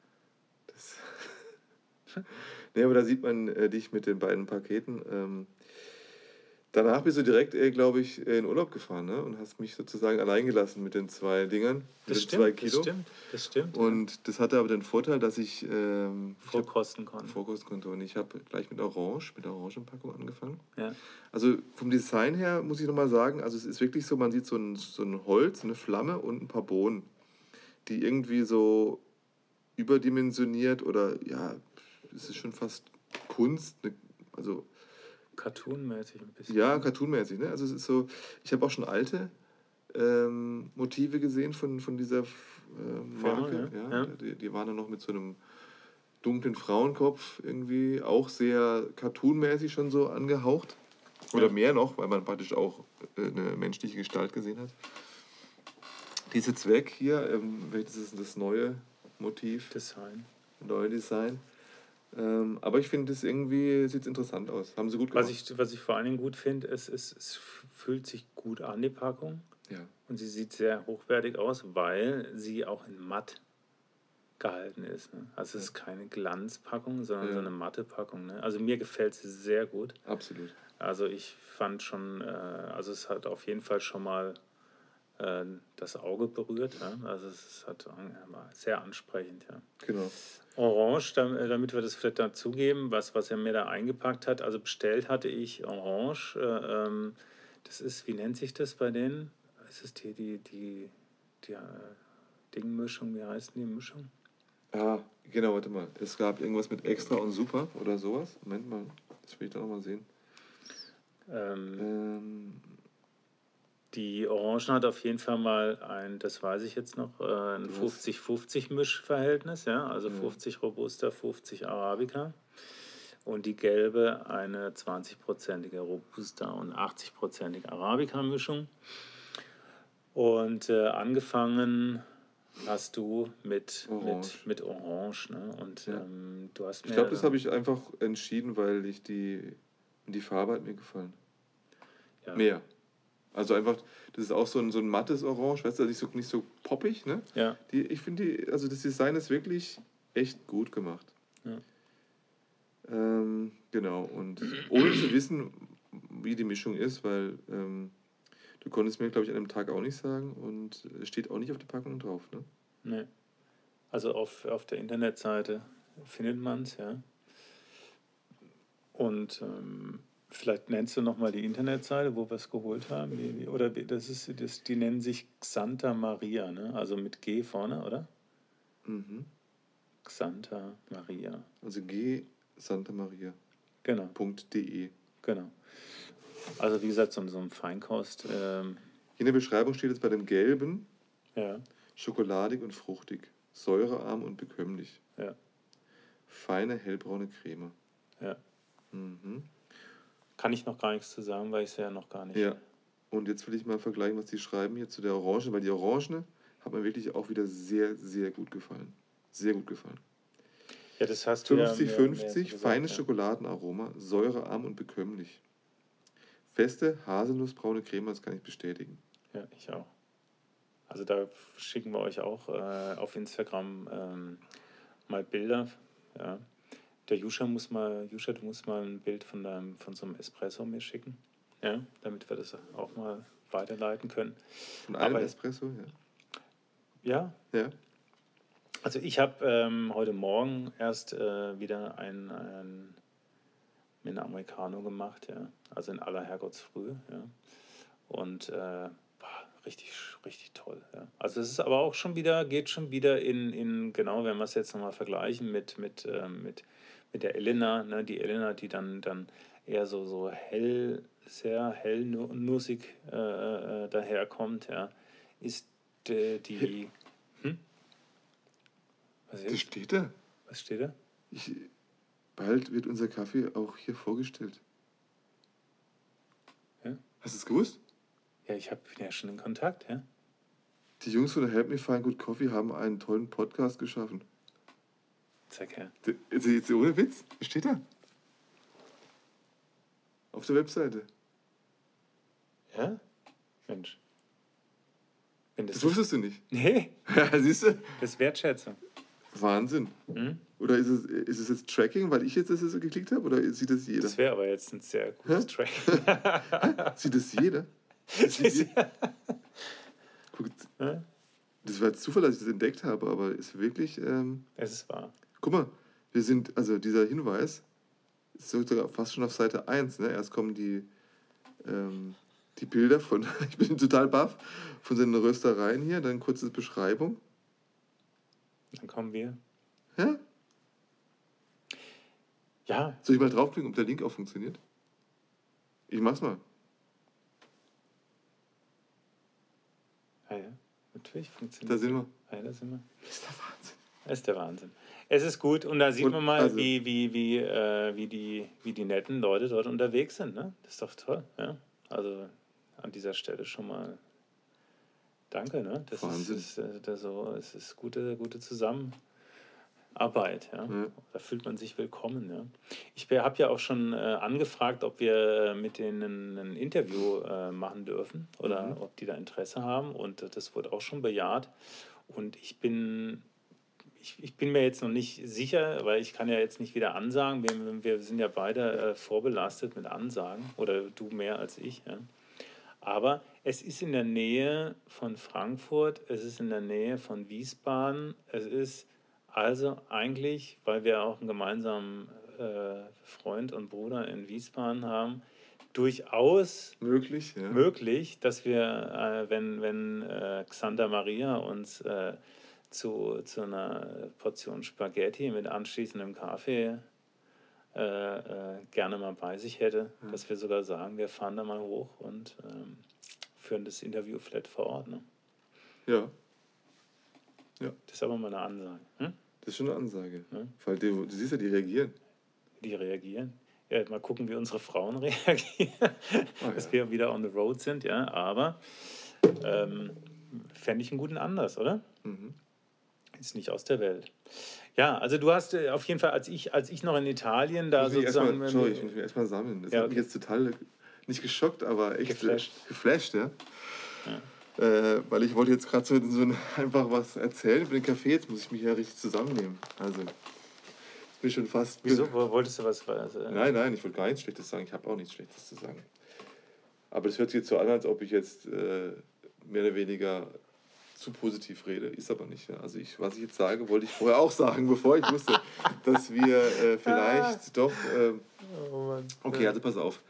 B: Nee, aber da sieht man dich mit den beiden Paketen. Danach bist du direkt, glaube ich, in Urlaub gefahren, ne? Und hast mich sozusagen allein gelassen mit den 2 Dingern.
A: Das stimmt, 2 Kilo. Das stimmt.
B: Und das hatte aber den Vorteil, dass ich
A: vorkosten konnte.
B: Und ich habe gleich mit der Orangenpackung angefangen.
A: Ja.
B: Also vom Design her muss ich nochmal sagen, also es ist wirklich so, man sieht so ein Holz, eine Flamme und ein paar Bohnen, die irgendwie so überdimensioniert oder ja, es ist schon fast Kunst, also
A: Cartoonmäßig ein bisschen.
B: Ja, cartoonmäßig, ne? Also es ist so, ich habe auch schon alte Motive gesehen von dieser Marke. Ja. Die waren dann noch mit so einem dunklen Frauenkopf irgendwie auch sehr cartoonmäßig schon so angehaucht. Oder mehr noch, weil man praktisch auch eine menschliche Gestalt gesehen hat. Die ist jetzt weg hier. Welches ist das neue Motiv?
A: Design.
B: neue Design. Aber ich finde, es irgendwie sieht interessant aus. Haben sie gut gemacht.
A: Was ich vor allen Dingen gut finde, es fühlt sich gut an, die Packung.
B: Ja.
A: Und sie sieht sehr hochwertig aus, weil sie auch in matt gehalten ist. Ne? Also es ist keine Glanzpackung, sondern so eine matte Packung. Ne? Also mir gefällt sie sehr gut.
B: Absolut.
A: Also ich fand schon, also es hat auf jeden Fall schon mal das Auge berührt. Ja? Also es ist halt sehr ansprechend. Ja.
B: Genau.
A: Orange, damit wir das vielleicht dazugeben, was er mir da eingepackt hat. Also bestellt hatte ich Orange. Das ist, wie nennt sich das bei denen? Ist es die Dingmischung? Wie heißt die Mischung?
B: Ah, genau, warte mal. Es gab irgendwas mit Extra und Super oder sowas. Moment mal, das will ich da nochmal sehen.
A: Die Orange hat auf jeden Fall mal das weiß ich jetzt noch, ein 50-50 Mischverhältnis, ja, also 50 Robusta, 50 Arabica. Und die gelbe eine 20-prozentige Robusta und 80-prozentige Arabica-Mischung. Und angefangen hast du mit Orange. Ne? Und du hast mir.
B: Ich glaube, das habe ich einfach entschieden, weil die Farbe hat mir gefallen. Ja. Mehr. Also einfach, das ist auch so ein mattes Orange, weißt du, nicht so poppig, ne?
A: Ja.
B: Ich finde, also das Design ist wirklich echt gut gemacht.
A: Ja.
B: Genau, und ohne zu wissen, wie die Mischung ist, weil du konntest mir, glaube ich, an dem Tag auch nicht sagen und es steht auch nicht auf der Packung drauf, ne?
A: Nee. Also auf der Internetseite findet man es, ja. Und vielleicht nennst du nochmal die Internetseite, wo wir es geholt haben. Die nennen sich Xanta Maria, ne? Also mit G vorne, oder?
B: Mhm.
A: Xanta Maria.
B: Also G Santa Maria.
A: Genau.
B: .de.
A: Genau. Also wie gesagt, so ein Feinkost.
B: Hier in der Beschreibung steht jetzt bei dem Gelben schokoladig und fruchtig, säurearm und bekömmlich.
A: Ja.
B: Feine hellbraune Creme.
A: Ja.
B: Mhm.
A: Kann ich noch gar nichts zu sagen, weil ich es ja noch gar nicht.
B: Ja. Und jetzt will ich mal vergleichen, was die schreiben hier zu der Orange, weil die Orange hat mir wirklich auch wieder sehr, sehr gut gefallen. Sehr gut gefallen.
A: Ja, das hast
B: 50-50, so feines Schokoladenaroma, säurearm und bekömmlich. Feste, haselnussbraune Creme, das kann ich bestätigen.
A: Ja, ich auch. Also da schicken wir euch auch auf Instagram mal Bilder. Ja. Der Juscha, du musst mal ein Bild von so einem Espresso mir schicken. Ja, damit wir das auch mal weiterleiten können.
B: Von einem Espresso,
A: ja. Ja.
B: Ja.
A: Also ich habe heute Morgen erst wieder einen Americano gemacht, ja. Also in aller Herrgottsfrühe, ja. Und richtig, richtig toll, ja. Also es ist aber auch geht schon wieder in genau, wenn wir es jetzt nochmal vergleichen mit der Elena, ne, die Elena, die dann eher so sehr hellnussig daherkommt, ja, ist die. Was
B: Das steht da.
A: Was steht da?
B: Bald wird unser Kaffee auch hier vorgestellt.
A: Ja?
B: Hast du es gewusst?
A: Ja, bin ja schon in Kontakt, ja.
B: Die Jungs von Help Me Find Good Coffee haben einen tollen Podcast geschaffen.
A: Zeig her.
B: Jetzt ohne Witz, was steht da? Auf der Webseite.
A: Ja? Mensch.
B: Das wusstest du nicht?
A: Nee.
B: Ja, siehst du?
A: Das ist Wertschätzung.
B: Wahnsinn. Oder ist es jetzt Tracking, weil ich jetzt das geklickt habe? Oder sieht das jeder?
A: Das wäre aber jetzt ein sehr gutes Tracking.
B: Sieht das jeder? Guck, das war jetzt Zufall, dass ich das entdeckt habe, aber ist wirklich...
A: Es ist wahr.
B: Guck mal, dieser Hinweis ist sogar fast schon auf Seite 1. Ne? Erst kommen die Bilder von, ich bin total baff, von seinen Röstereien hier, dann kurze Beschreibung.
A: Dann kommen wir.
B: Ja?
A: Ja.
B: Soll ich mal draufklicken, ob der Link auch funktioniert? Ich mach's mal.
A: Ja, natürlich funktioniert.
B: Da sind wir.
A: Ja, da sind wir.
B: Das ist der Wahnsinn.
A: Das ist der Wahnsinn. Es ist gut und da sieht man mal, wie die netten Leute dort unterwegs sind. Ne? Das ist doch toll. Ja? Also an dieser Stelle schon mal danke. Ne? Das
B: Wahnsinn.
A: es ist gute Arbeit, ja.
B: Ja.
A: Da fühlt man sich willkommen, ja. Ich habe ja auch schon angefragt, ob wir mit denen ein Interview machen dürfen oder ob die da Interesse haben, und das wurde auch schon bejaht. Und ich bin mir jetzt noch nicht sicher, weil ich kann ja jetzt nicht wieder ansagen. Wir sind ja beide vorbelastet mit Ansagen, oder du mehr als ich, ja. Aber es ist in der Nähe von Frankfurt, es ist in der Nähe von Wiesbaden, es ist also eigentlich, weil wir auch einen gemeinsamen Freund und Bruder in Wiesbaden haben, durchaus
B: Möglich, ja.
A: möglich, dass wir, wenn Xander Maria uns zu einer Portion Spaghetti mit anschließendem Kaffee gerne mal bei sich hätte, dass wir sogar sagen, wir fahren da mal hoch und führen das Interview vielleicht vor Ort. Ne?
B: Ja.
A: Das ist aber mal eine Ansage. Hm?
B: Das ist schon eine Ansage.
A: Ja.
B: Weil du siehst ja, die reagieren.
A: Die reagieren. Ja, mal gucken, wie unsere Frauen reagieren, dass wir wieder on the road sind, ja, aber fände ich einen guten Anlass, oder? Ist nicht aus der Welt. Ja, also du hast auf jeden Fall, als ich noch in Italien da sozusagen...
B: Ich muss mich erstmal sammeln. Das
A: Ja,
B: hat mich jetzt total, nicht geschockt, aber echt geflasht, ja. Weil ich wollte jetzt gerade so einfach was erzählen über den Kaffee, jetzt muss ich mich ja richtig zusammennehmen. Also, jetzt bin ich schon fast...
A: Wieso? Wolltest du was...
B: Nein, ich wollte gar nichts Schlechtes sagen. Ich habe auch nichts Schlechtes zu sagen. Aber das hört sich jetzt so an, als ob ich jetzt mehr oder weniger zu positiv rede. Ist aber nicht. Ja. Also was ich jetzt sage, wollte ich vorher auch sagen, bevor ich wusste, dass wir vielleicht doch... okay, also pass auf.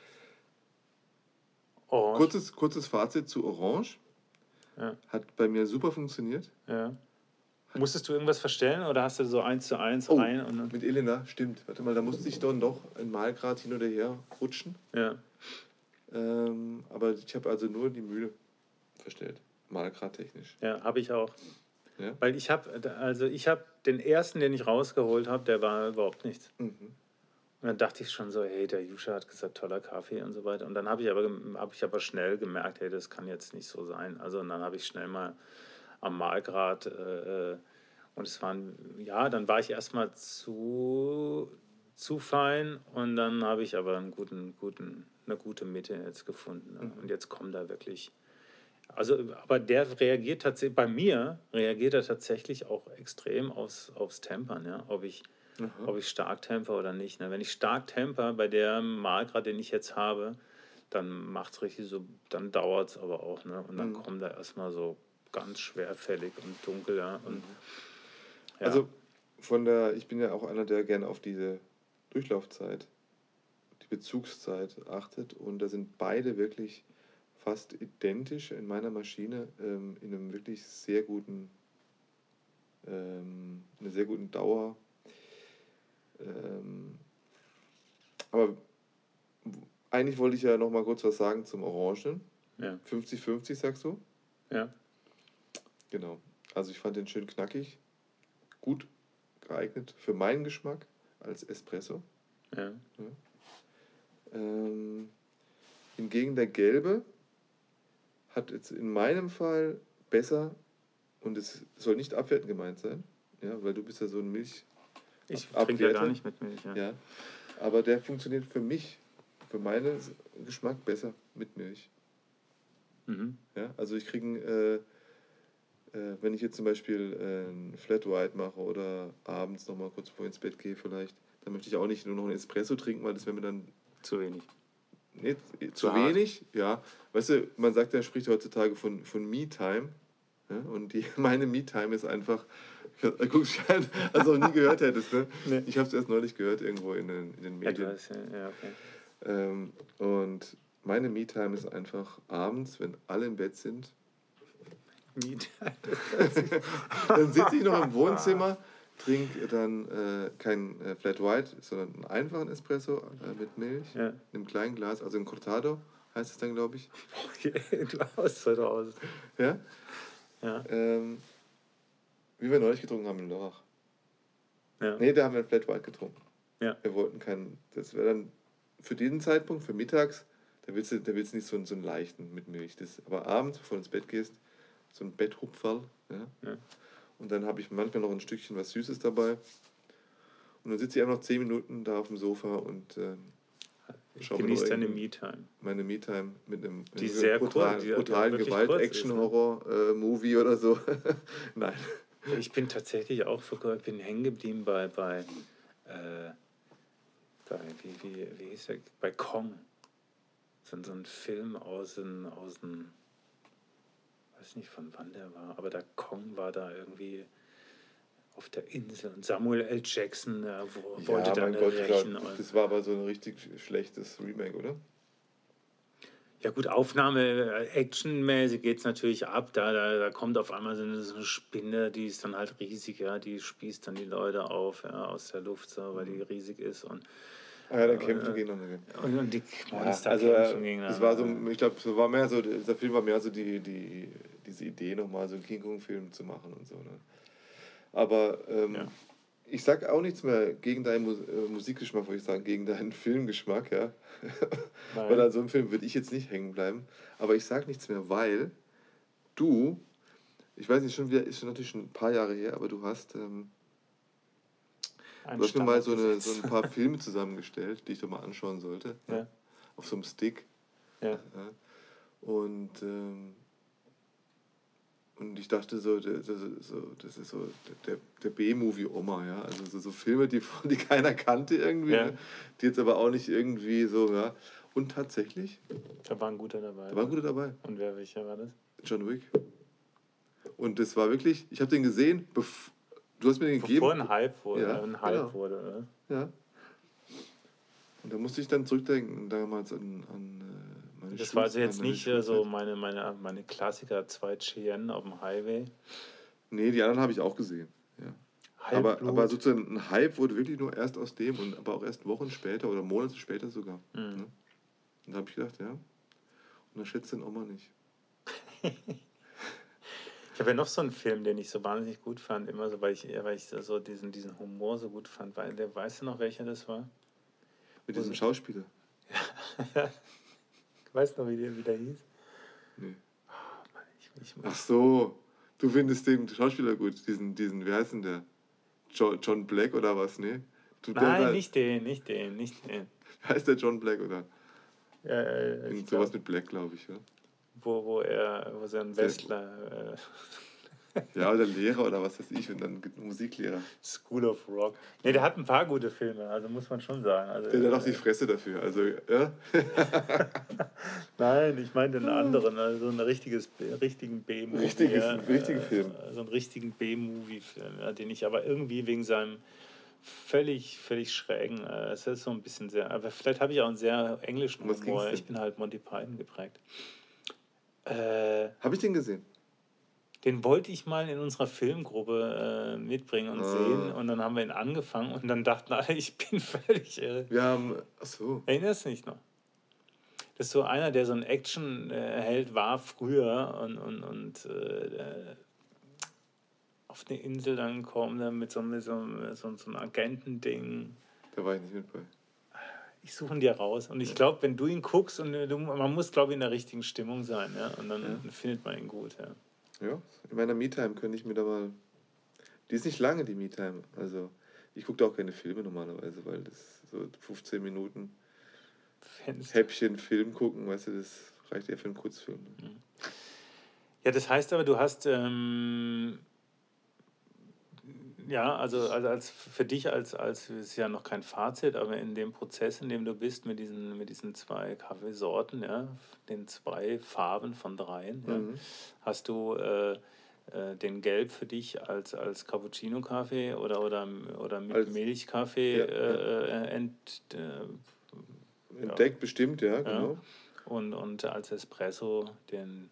B: Kurzes Fazit zu Orange. Ja. Hat bei mir super funktioniert.
A: Ja. Musstest du irgendwas verstellen oder hast du so 1:1 rein? Und
B: mit Elena, stimmt. Warte mal, da musste ich dann doch ein Malgrad hin oder her rutschen. Ja. Aber ich habe also nur die Mühle verstellt. Malgrad technisch.
A: Ja, habe ich auch. Ja? Weil ich habe den ersten, den ich rausgeholt habe, der war überhaupt nichts. Und dann dachte ich schon so, hey, der Juscha hat gesagt, toller Kaffee und so weiter. Und dann habe ich aber schnell gemerkt, hey, das kann jetzt nicht so sein. Also und dann habe ich schnell mal am Malgrad und es waren, ja, dann war ich erstmal zu fein und dann habe ich aber eine gute Mitte jetzt gefunden. Ne? Und jetzt kommen da wirklich... Also, aber der reagiert tatsächlich, bei mir reagiert er tatsächlich auch extrem aufs Tempern, ja, ob ich stark temper oder nicht. Ne? Wenn ich stark temper bei der Malgrad, den ich jetzt habe, dann macht es richtig so, dann dauert es aber auch, ne? Und dann kommt er erstmal so ganz schwerfällig und dunkel, ja. Und,
B: ja. Also ich bin ja auch einer, der gerne auf diese Durchlaufzeit, die Bezugszeit achtet, und da sind beide wirklich fast identisch in meiner Maschine in einem wirklich sehr guten, einer sehr guten Dauer. Aber eigentlich wollte ich ja noch mal kurz was sagen zum Orangen. Ja. 50-50 sagst du? Ja. Genau. Also ich fand den schön knackig, gut geeignet für meinen Geschmack als Espresso. Ja. Hingegen der gelbe hat jetzt in meinem Fall besser, und es soll nicht abwertend gemeint sein, ja, weil du bist ja so ein Milch.
A: Ich trinke ja gar nicht mit Milch. Ja.
B: Ja, aber der funktioniert für mich, für meinen Geschmack besser mit Milch. Ja, also ich kriege, wenn ich jetzt zum Beispiel ein Flat White mache oder abends nochmal kurz bevor ich ins Bett gehe vielleicht, dann möchte ich auch nicht nur noch einen Espresso trinken, weil das wäre mir dann...
A: Zu wenig.
B: Nee, zu wenig, ja. Weißt du, man spricht heutzutage von Me-Time. Ja? Und meine Me-Time ist einfach, also noch nie gehört hättest, ne? Nee. Ich habe es erst neulich gehört irgendwo in den Medien. Ja, okay. Und meine Me-Time ist einfach abends, wenn alle im Bett sind. Me-Time. Dann sitze ich noch im Wohnzimmer, trinke dann kein Flat White, sondern einen einfachen Espresso mit Milch, in einem kleinen Glas, also ein Cortado heißt es dann, glaube ich.
A: Du haust heute aus.
B: Ja? Ja. Wie wir neulich getrunken haben in Lörrach. Ja. Nee, da haben wir ein Flat White getrunken. Ja. Wir wollten das wäre dann für diesen Zeitpunkt, für mittags, da willst du nicht so einen leichten mit Milch. Aber abends, bevor du ins Bett gehst, so ein Betthupferl. Ja? Ja. Und dann habe ich manchmal noch ein Stückchen was Süßes dabei. Und dann sitze ich einfach noch 10 Minuten da auf dem Sofa und schaue mir
A: Genießt deine Me-Time.
B: Meine Me-Time mit einem
A: Die sehr
B: brutalen Gewalt-Action-Horror-Movie oder so. Nein.
A: Ich bin tatsächlich auch bin hängen geblieben bei wie hieß der? Bei Kong. So ein Film aus den weiß nicht von wann der war, aber der Kong war da irgendwie auf der Insel und Samuel L. Jackson wollte dann rächen.
B: Das war aber so ein richtig schlechtes Remake, oder?
A: Ja gut, Aufnahme, actionmäßig geht es natürlich ab. Da kommt auf einmal so eine Spinne, die ist dann halt riesig, ja, die spießt dann die Leute auf, ja, aus der Luft, so, weil die riesig ist. Und
B: dann kämpfen gegeneinander.
A: Und die Monster
B: also,
A: kämpfen gegeneinander.
B: Das war so, ich glaube, so war mehr so, dieser Film war mehr so diese Idee, nochmal so einen King Kong-Film zu machen und so. Ne? Aber ich sag auch nichts mehr gegen deinen Musikgeschmack, würde ich sagen, gegen deinen Filmgeschmack, ja. Weil an so einem Film würde ich jetzt nicht hängen bleiben. Aber ich sag nichts mehr, weil du, ich weiß nicht, ist schon natürlich schon ein paar Jahre her, aber du hast mir mal so ein paar Filme zusammengestellt, die ich doch mal anschauen sollte. Ja. Auf so einem Stick. Ja. Und ich dachte so, das ist so der B-Movie-Oma, ja. Also so Filme, die keiner kannte irgendwie, ja. Ne? Die jetzt aber auch nicht irgendwie so, ja. Und tatsächlich.
A: Da war ein guter dabei.
B: Und
A: welcher war das?
B: John Wick. Und das war wirklich, ich habe den gesehen, du hast mir den gegeben.
A: Bevor ein Hype wurde, wurde, oder?
B: Ja. Und da musste ich dann zurückdenken, damals an meine
A: Das war also jetzt nicht so meine Klassiker, 2 Cheyenne auf dem Highway.
B: Nee, die anderen habe ich auch gesehen. Ja. Aber sozusagen ein Hype wurde wirklich nur erst aus dem, aber auch erst Wochen später oder Monate später sogar. Mhm. Ne? Und da habe ich gedacht, ja, unterschätzt den Oma nicht.
A: Ich habe ja noch so einen Film, den ich so wahnsinnig gut fand, immer so, weil ich so diesen Humor so gut fand. Weißt du noch, welcher das war?
B: Mit diesem Schauspieler?
A: Ja. Weißt du noch, wie der hieß?
B: Nee. Oh, Mann, Ach so, du findest den Schauspieler gut, diesen wie heißt denn der? John Black oder was, ne?
A: Nein, nicht den.
B: Heißt der John Black, oder? Sowas mit Black, glaube ich, ja.
A: Wo so ein Westler...
B: Ja, oder Lehrer oder was weiß ich, und dann Musiklehrer.
A: School of Rock. Ne, der hat ein paar gute Filme, also muss man schon sagen. Also,
B: der hat auch die Fresse dafür, also, ja.
A: Nein, ich meine den anderen, also einen richtigen B-Movie.
B: Richtigen Film.
A: So einen richtigen B-Movie-Film, ja, den ich aber irgendwie wegen seinem völlig schrägen, es ist so ein bisschen sehr, aber vielleicht habe ich auch einen sehr englischen Humor. Ich bin halt Monty Python geprägt.
B: Habe ich den gesehen?
A: Den wollte ich mal in unserer Filmgruppe mitbringen und sehen. Und dann haben wir ihn angefangen und dann dachten alle, ich bin völlig irre.
B: Wir haben... Achso.
A: Erinnerst du dich noch? Das ist so einer, der so ein Action-Held war früher und auf eine Insel dann kommt mit so einem Agentending.
B: Da war ich nicht mit bei.
A: Ich suche ihn dir raus. Und ich glaube, wenn du ihn guckst, man muss, glaube ich, in der richtigen Stimmung sein. Ja? Und dann findet man ihn gut. Ja.
B: Ja, in meiner Me-Time könnte ich mir da mal... Die ist nicht lange, die Me-Time. Also, ich gucke da auch keine Filme normalerweise, weil das so 15 Minuten Häppchen Film gucken, weißt du, das reicht eher für einen Kurzfilm. Ne?
A: Ja, das heißt aber, du hast... ja, also als für dich als ist ja noch kein Fazit, aber in dem Prozess, in dem du bist mit diesen 2 Kaffeesorten, ja, den 2 Farben von 3, ja, hast du den Gelb für dich als Cappuccino-Kaffee oder mit als Milchkaffee
B: entdeckt, bestimmt, ja, genau.
A: Und als Espresso den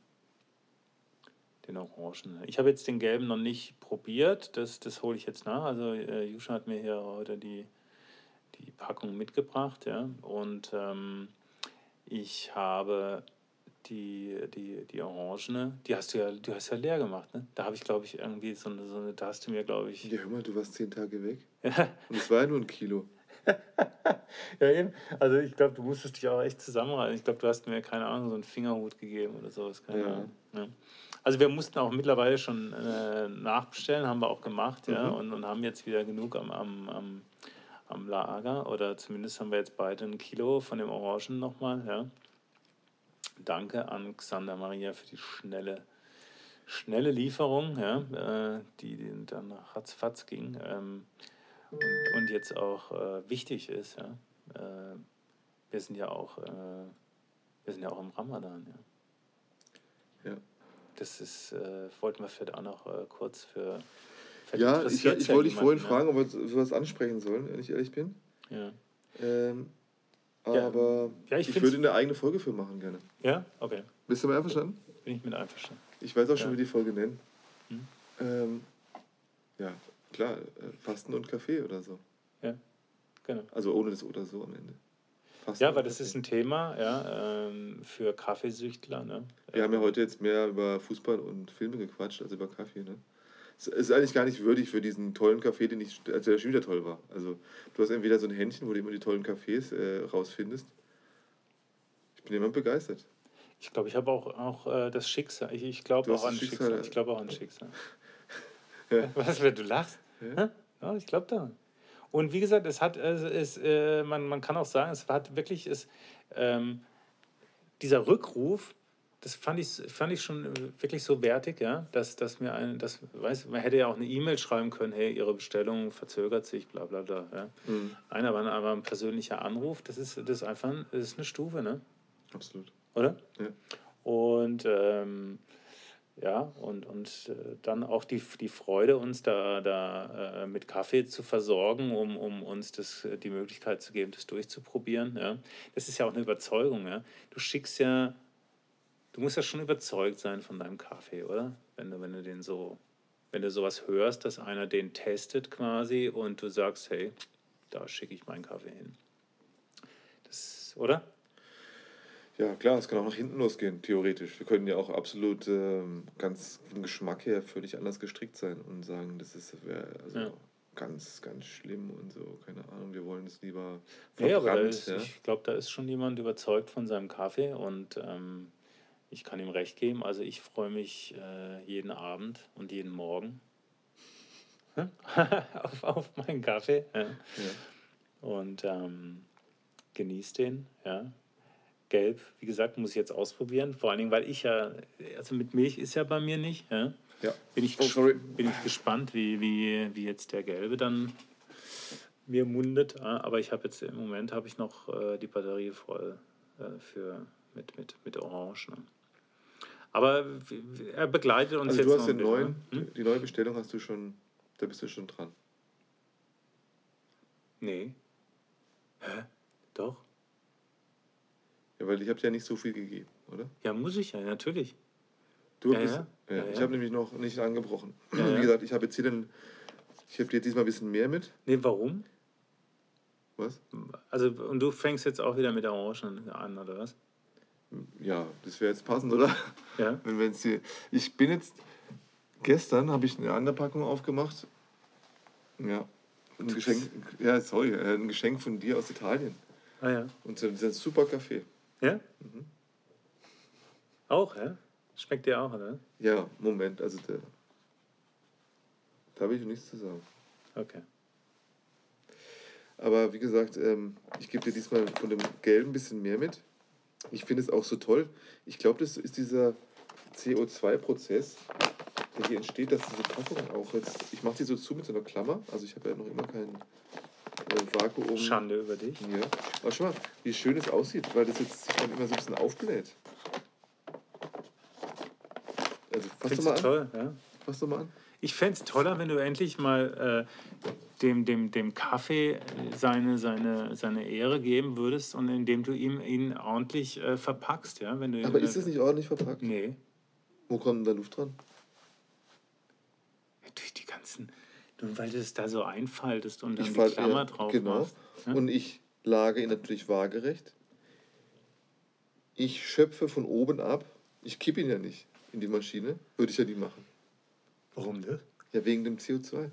A: Orangen. Ich habe jetzt den gelben noch nicht probiert, das hole ich jetzt nach. Also Jusha hat mir hier heute die Packung mitgebracht, ja. Und ich habe die Orangene, die hast du ja leer gemacht, ne? Da habe ich, glaube ich, irgendwie so eine, da hast du mir, glaube ich...
B: Ja, hör mal, du warst 10 Tage weg. Ja. Und es war ja nur 1 Kilo.
A: Ja, eben. Also ich glaube, du musstest dich auch echt zusammenreißen. Ich glaube, du hast mir, keine Ahnung, so einen Fingerhut gegeben oder sowas. Keine Ahnung. Ja. Also wir mussten auch mittlerweile schon nachbestellen, haben wir auch gemacht, ja, und haben jetzt wieder genug am am Lager. Oder zumindest haben wir jetzt beide 1 Kilo von dem Orangen nochmal. Ja. Danke an Xander Maria für die schnelle Lieferung, ja, die dann ratzfatz ging und jetzt auch wichtig ist. Ja. Wir sind ja auch im Ramadan. Ja.
B: Ja.
A: Das ist, wollten wir vielleicht auch noch kurz für
B: Ja, ich
A: interessiert's ja
B: wollte dich vorhin
A: jemanden,
B: fragen, ob wir sowas ansprechen sollen, wenn ich ehrlich bin.
A: Ja.
B: Aber
A: Ja,
B: ich würde eine eigene Folge für machen gerne.
A: Ja, okay,
B: Bist du mir einverstanden?
A: bin ich mit einverstanden.
B: Ich weiß auch
A: Ja.
B: schon, wie die Folge nennen.
A: Hm?
B: Ja, klar, Fasten und Kaffee oder so.
A: Ja, genau.
B: Also ohne das oder so am Ende. Fasten
A: Ja,
B: und
A: weil das
B: Kaffee.
A: ist ein Thema, ja, für Kaffeesüchtler. Ne?
B: Wir haben ja heute jetzt mehr über Fußball und Filme gequatscht als über Kaffee. Ne? Es ist eigentlich gar nicht würdig für diesen tollen Kaffee, der schon wieder toll war. Also du hast entweder so ein Händchen, wo du immer die tollen Cafés rausfindest. Ich bin immer begeistert.
A: Ich glaube, ich habe auch das Schicksal. Ich glaube
B: Du
A: auch
B: hast
A: an
B: das
A: Schicksal.
B: Schicksal.
A: Ich glaube auch an Schicksal.
B: Ja.
A: Was, wenn du lachst?
B: Ja.
A: Hä? Ja, ich glaube daran. Und wie gesagt, man kann auch sagen, es hat wirklich, dieser Rückruf, das fand ich schon wirklich so wertig, ja, dass man hätte ja auch eine E-Mail schreiben können, hey, Ihre Bestellung verzögert sich, bla bla bla. Ja.
B: Mhm.
A: Nein, aber ein persönlicher Anruf, das ist eine Stufe, ne?
B: Absolut.
A: Oder?
B: Ja.
A: Und dann auch die Freude, uns da mit Kaffee zu versorgen, um uns die Möglichkeit zu geben, das durchzuprobieren. Ja. Das ist ja auch eine Überzeugung. Ja. Du musst ja schon überzeugt sein von deinem Kaffee, oder? Wenn du sowas hörst, dass einer den testet quasi und du sagst, hey, da schicke ich meinen Kaffee hin. Oder?
B: Ja, klar, es kann auch nach hinten losgehen, theoretisch. Wir können ja auch absolut ganz vom Geschmack her völlig anders gestrickt sein und sagen, wäre ganz, ganz schlimm und so, keine Ahnung, wir wollen es lieber
A: Ja, aber
B: verbrannt.
A: ich glaube, da ist schon jemand überzeugt von seinem Kaffee und ich kann ihm recht geben. Also ich freue mich jeden Abend und jeden Morgen auf meinen Kaffee und genieße den. Ja. Gelb, wie gesagt, muss ich jetzt ausprobieren. Vor allen Dingen, weil also mit Milch ist ja bei mir nicht. Ja.
B: Ja.
A: Bin ich gespannt, wie jetzt der Gelbe dann mir mundet. Aber ich habe jetzt im Moment noch die Batterie voll mit Orange. Ne. Aber er begleitet uns
B: also
A: jetzt
B: du hast
A: noch ein bisschen.
B: die neue Bestellung hast du schon, da bist du schon dran.
A: Nee. Hä? Doch?
B: Ja, weil ich habe dir ja nicht so viel gegeben, oder?
A: Ja, muss ich ja, natürlich.
B: Du
A: Ja,
B: bist,
A: ja. Ja,
B: ich
A: ja.
B: habe nämlich noch nicht angebrochen.
A: Ja,
B: Wie gesagt, ich habe dir diesmal ein bisschen mehr mit.
A: Nee, warum?
B: Was?
A: Also, und du fängst jetzt auch wieder mit der Orangen an, oder was?
B: Ja, das wäre jetzt passend, oder?
A: Ja.
B: Ich bin jetzt, gestern habe ich eine andere Packung aufgemacht. Ja, ein Geschenk von dir aus Italien.
A: Ah ja.
B: Und so dieser super Kaffee.
A: Ja? Auch, ja? Schmeckt dir auch, oder?
B: Ja, Moment, also da habe ich nichts zu sagen.
A: Okay.
B: Aber wie gesagt, ich gebe dir diesmal von dem Gelben ein bisschen mehr mit. Ich finde es auch so toll. Ich glaube, das ist dieser CO2-Prozess, der hier entsteht, dass diese Packung auch jetzt... Ich mache die so zu mit so einer Klammer. Also ich habe ja noch immer kein Vakuum.
A: Schande über dich.
B: Ja. Aber schau mal, wie schön es aussieht, weil das jetzt sich dann immer so ein bisschen aufbläht. Also fass doch mal an.
A: Toll, ja?
B: Fass doch mal an.
A: Ich fände es toller, wenn du endlich mal dem Kaffee seine Ehre geben würdest und indem du ihn ordentlich verpackst. Ja? Wenn du,
B: Aber ist es nicht ordentlich verpackt?
A: Nee.
B: Wo kommt denn da Luft dran?
A: Durch die ganzen... Nur weil du es da so einfaltest und dann die
B: falte,
A: Klammer drauf
B: genau.
A: machst. Ja?
B: Und ich lage ihn natürlich waagerecht. Ich schöpfe von oben ab. Ich kippe ihn ja nicht in die Maschine. Würde ich ja nie machen.
A: Warum das?
B: Ja, wegen dem CO2.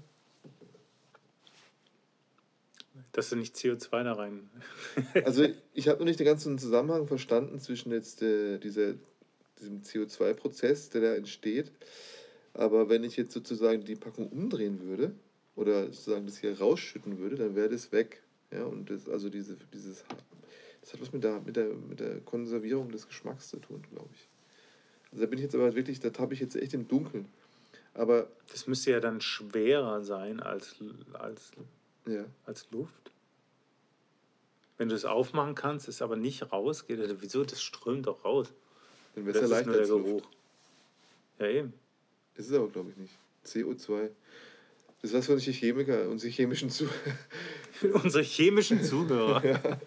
A: Dass du nicht CO2 da rein...
B: Also ich habe noch nicht den ganzen Zusammenhang verstanden zwischen jetzt diesem CO2-Prozess, der da entsteht. Aber wenn ich jetzt sozusagen die Packung umdrehen würde oder sozusagen das hier rausschütten würde, dann wäre das weg. Ja, und das, also das hat was mit der Konservierung des Geschmacks zu tun, glaube ich. Also da bin ich jetzt aber wirklich, da tappe ich jetzt echt im Dunkeln. Aber
A: Das müsste ja dann schwerer sein
B: ja,
A: als Luft. Wenn du es aufmachen kannst, es aber nicht rausgeht, also wieso? Das strömt doch raus.
B: dann
A: Oder
B: wäre es ja
A: ist es
B: leichter
A: nur der
B: als Luft.
A: Geruch? Ja, eben.
B: Ist es aber, glaube ich, nicht. CO2. Das ist was für unsere Chemiker, unsere chemischen
A: Unsere chemischen Zuhörer.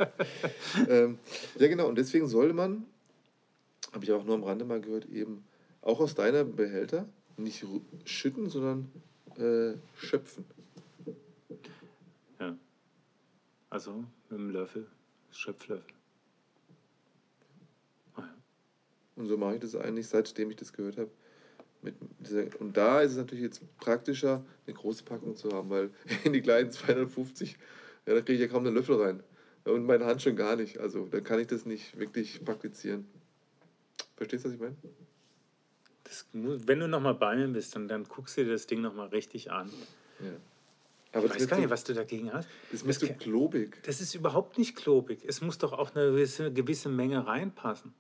B: ja, genau. Und deswegen soll man, habe ich auch nur am Rande mal gehört, eben auch aus deiner Behälter nicht schütten, sondern schöpfen.
A: Ja. Also mit dem Löffel, Schöpflöffel. Ah, ja.
B: Und so mache ich das eigentlich, seitdem ich das gehört habe. Und da ist es natürlich jetzt praktischer, eine große Packung zu haben, weil in die kleinen 250, ja, da kriege ich ja kaum einen Löffel rein. Ja, und meine Hand schon gar nicht. Also da kann ich das nicht wirklich praktizieren. Verstehst du, was ich meine?
A: Wenn du nochmal bei mir bist, dann guckst du dir das Ding nochmal richtig an.
B: Ja. Aber
A: Ich weiß gar nicht, was du dagegen hast.
B: Das ist mir so klobig.
A: Das ist überhaupt nicht klobig. Es muss doch auch eine gewisse Menge reinpassen.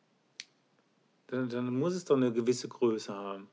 A: Dann muss es doch eine gewisse Größe haben.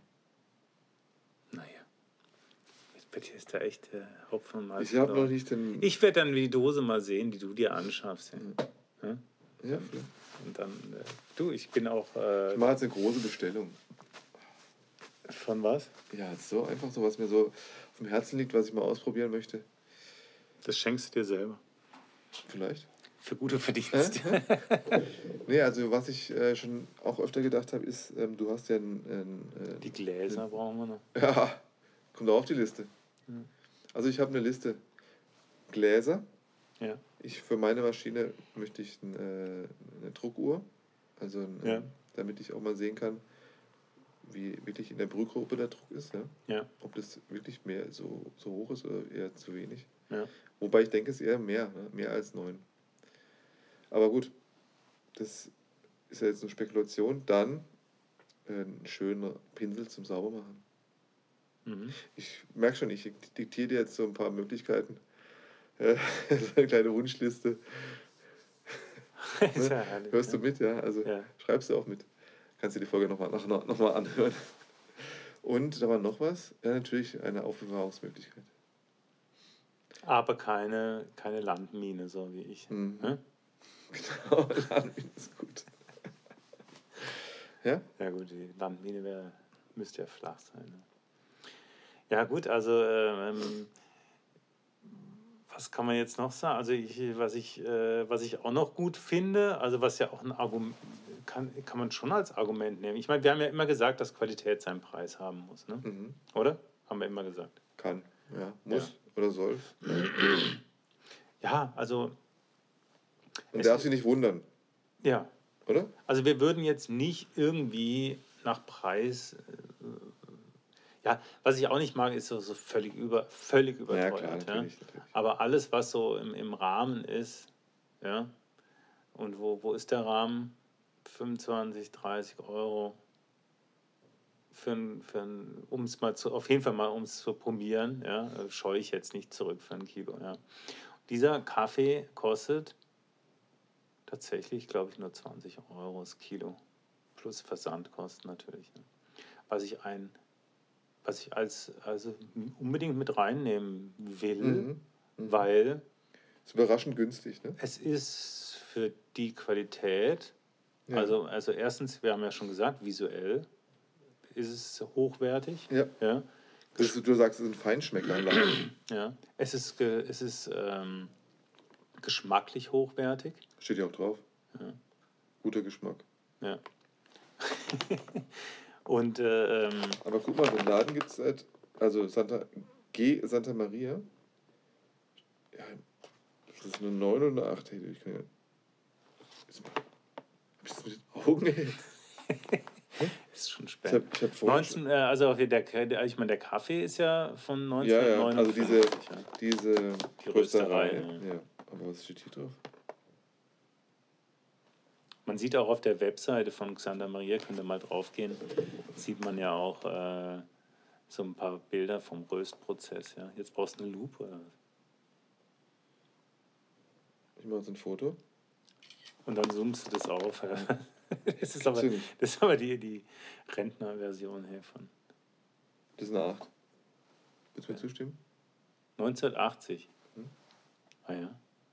A: Naja. Bei dir ist da echt Hopfen und Malz.
B: Ich habe noch nicht den...
A: Ich werde dann die Dose mal sehen, die du dir anschaffst. Ja?
B: Ja,
A: und dann, ich bin auch...
B: ich mache jetzt eine große Bestellung.
A: Von was?
B: Ja, so einfach so, was mir so auf dem Herzen liegt, was ich mal ausprobieren möchte.
A: Das schenkst du dir selber.
B: Vielleicht.
A: Für gute Verdienste.
B: Nee, also was ich schon auch öfter gedacht habe, ist, du hast ja
A: die Gläser brauchen wir noch.
B: Ja, kommt auch auf die Liste. Also ich habe eine Liste. Gläser.
A: Ja.
B: Für meine Maschine möchte ich eine Druckuhr. Also damit ich auch mal sehen kann, wie wirklich in der Brühgruppe der Druck ist. Ja?
A: Ja.
B: Ob das wirklich mehr so hoch ist oder eher zu wenig.
A: Ja.
B: Wobei ich denke, es ist eher mehr. Ne? Mehr als 9. Aber gut, das ist ja jetzt eine Spekulation. Dann ein schöner Pinsel zum Saubermachen.
A: Mhm.
B: Ich merke schon, ich diktiere dir jetzt so ein paar Möglichkeiten. So eine kleine Wunschliste.
A: Ist ja herrlich,
B: Hörst du mit, ja? Also schreibst du auch mit. Kannst du die Folge nochmal anhören. Und da war noch was. Ja, natürlich eine Aufbewahrungsmöglichkeit.
A: Aber keine Landmine, so wie ich.
B: Mhm.
A: Hm?
B: Genau, Landmine ist gut. Ja?
A: Ja gut, die Landmine müsste ja flach sein. Ne? Ja gut, also was kann man jetzt noch sagen? Also was ich auch noch gut finde, also was ja auch ein Argument, kann man schon als Argument nehmen. Ich meine, wir haben ja immer gesagt, dass Qualität seinen Preis haben muss, ne?
B: Mhm.
A: Oder? Haben wir immer gesagt.
B: Kann, ja. Muss oder soll.
A: Ja, also...
B: Und darf sich nicht wundern.
A: Ja.
B: Oder?
A: Also wir würden jetzt nicht irgendwie nach Preis... ja, was ich auch nicht mag, ist so völlig überteuert.
B: Ja, klar, natürlich.
A: Aber alles, was so im Rahmen ist, ja, und wo ist der Rahmen? 25, 30 Euro um es mal auf jeden Fall mal, um es zu probieren, ja, scheue ich jetzt nicht zurück für 1 Kilo. Ja. Dieser Kaffee kostet tatsächlich, glaube ich, nur 20 Euro das Kilo. Plus Versandkosten natürlich. Ne. Was ich also unbedingt mit reinnehmen will, weil...
B: ist überraschend günstig, ne?
A: Es ist für die Qualität, also erstens, wir haben ja schon gesagt, visuell ist es hochwertig.
B: Ja.
A: Ja.
B: Du sagst, es ist ein Feinschmeckerladen.
A: Ja. Es ist geschmacklich hochwertig.
B: Steht ja auch drauf.
A: Ja.
B: Guter Geschmack.
A: Ja. Und,
B: aber guck mal, den Laden gibt es also Santa Maria. Ja, das ist eine 9 oder eine 8. Ich kann ja. Hab ich das mit den Augen?
A: ist schon spät.
B: Ich hab vorhin
A: also der Kaffee ist ja von 1959.
B: Ja, also diese
A: die Rösterei.
B: Ja. Aber was steht hier drauf?
A: Man sieht auch auf der Webseite von Xander Maria, könnt ihr mal drauf gehen, sieht man ja auch so ein paar Bilder vom Röstprozess. Ja. Jetzt brauchst du eine Lupe. Oder was?
B: Ich mache jetzt ein Foto.
A: Und dann zoomst du das auf. Ja. Das ist
B: Gibt's
A: aber die Rentnerversion hier von
B: Das ist eine 8. Willst du mir zustimmen?
A: 1980. Ah ja.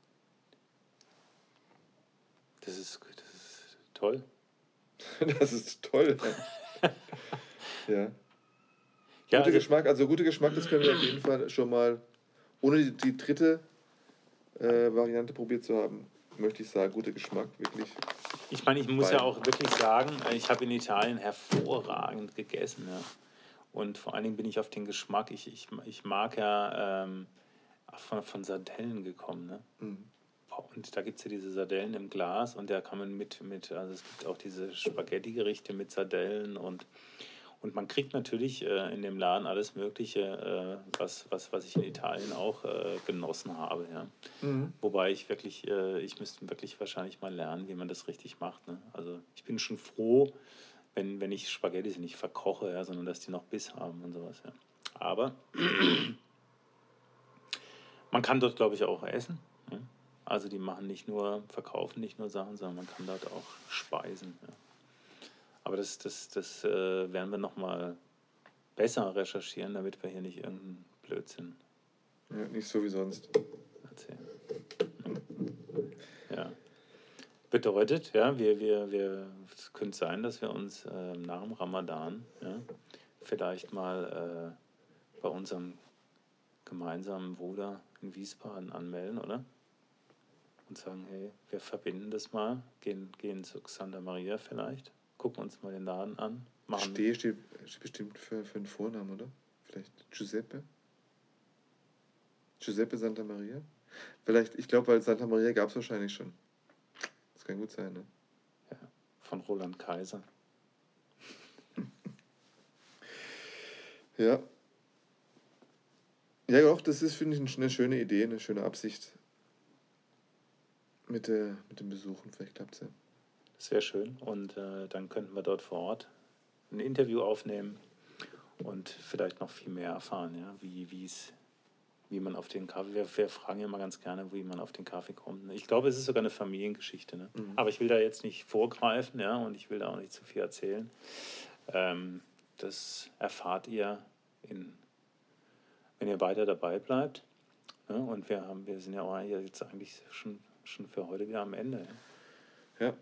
A: Das ist toll.
B: Das ist toll. Ja.
A: Ja,
B: Guter Geschmack, das können wir auf jeden Fall schon mal, ohne die dritte Variante probiert zu haben, möchte ich sagen, guter Geschmack, wirklich.
A: Ich meine, ich muss ja auch wirklich sagen, ich habe in Italien hervorragend gegessen. Ja. Und vor allen Dingen bin ich auf den Geschmack, ich mag ja von Sardellen gekommen. Ne?
B: Mhm.
A: Und da gibt es ja diese Sardellen im Glas und da kann man also es gibt auch diese Spaghetti-Gerichte mit Sardellen und man kriegt natürlich in dem Laden alles Mögliche, was ich in Italien auch genossen habe. Ja.
B: Mhm.
A: Wobei ich müsste wirklich wahrscheinlich mal lernen, wie man das richtig macht. Ne? Also ich bin schon froh, wenn ich Spaghetti nicht verkoche, ja, sondern dass die noch Biss haben und sowas. Ja. Aber man kann dort, glaube ich, auch essen. Ja. Also die verkaufen nicht nur Sachen, sondern man kann dort auch speisen. Ja. Aber das werden wir nochmal besser recherchieren, damit wir hier nicht irgendeinen Blödsinn
B: Ja, nicht so wie sonst.
A: erzählen. Ja. Bedeutet, ja, es könnte sein, dass wir uns nach dem Ramadan vielleicht mal bei unserem gemeinsamen Bruder in Wiesbaden anmelden, oder? Und sagen, hey, wir verbinden das mal, gehen zu Santa Maria vielleicht, gucken uns mal den Laden an.
B: Steht bestimmt für einen Vornamen, oder? Vielleicht Giuseppe? Giuseppe Santa Maria? Vielleicht, ich glaube, weil Santa Maria gab es wahrscheinlich schon. Das kann gut sein, ne?
A: Ja, von Roland Kaiser.
B: Ja. Ja, doch, das ist, finde ich, eine schöne Idee, eine schöne Absicht mit dem Besuchen. Vielleicht klappt es ja.
A: Das wäre schön. Und dann könnten wir dort vor Ort ein Interview aufnehmen und vielleicht noch viel mehr erfahren, ja, wie man auf den Kaffee, wir fragen ja mal ganz gerne, wie man auf den Kaffee kommt. Ne? Ich glaube, es ist sogar eine Familiengeschichte. Ne? Mhm. Aber ich will da jetzt nicht vorgreifen, ja, und ich will da auch nicht zu viel erzählen. Das erfahrt ihr, wenn ihr weiter dabei bleibt. Ne? Und wir sind ja auch jetzt eigentlich schon für heute wieder am Ende.
B: Ja.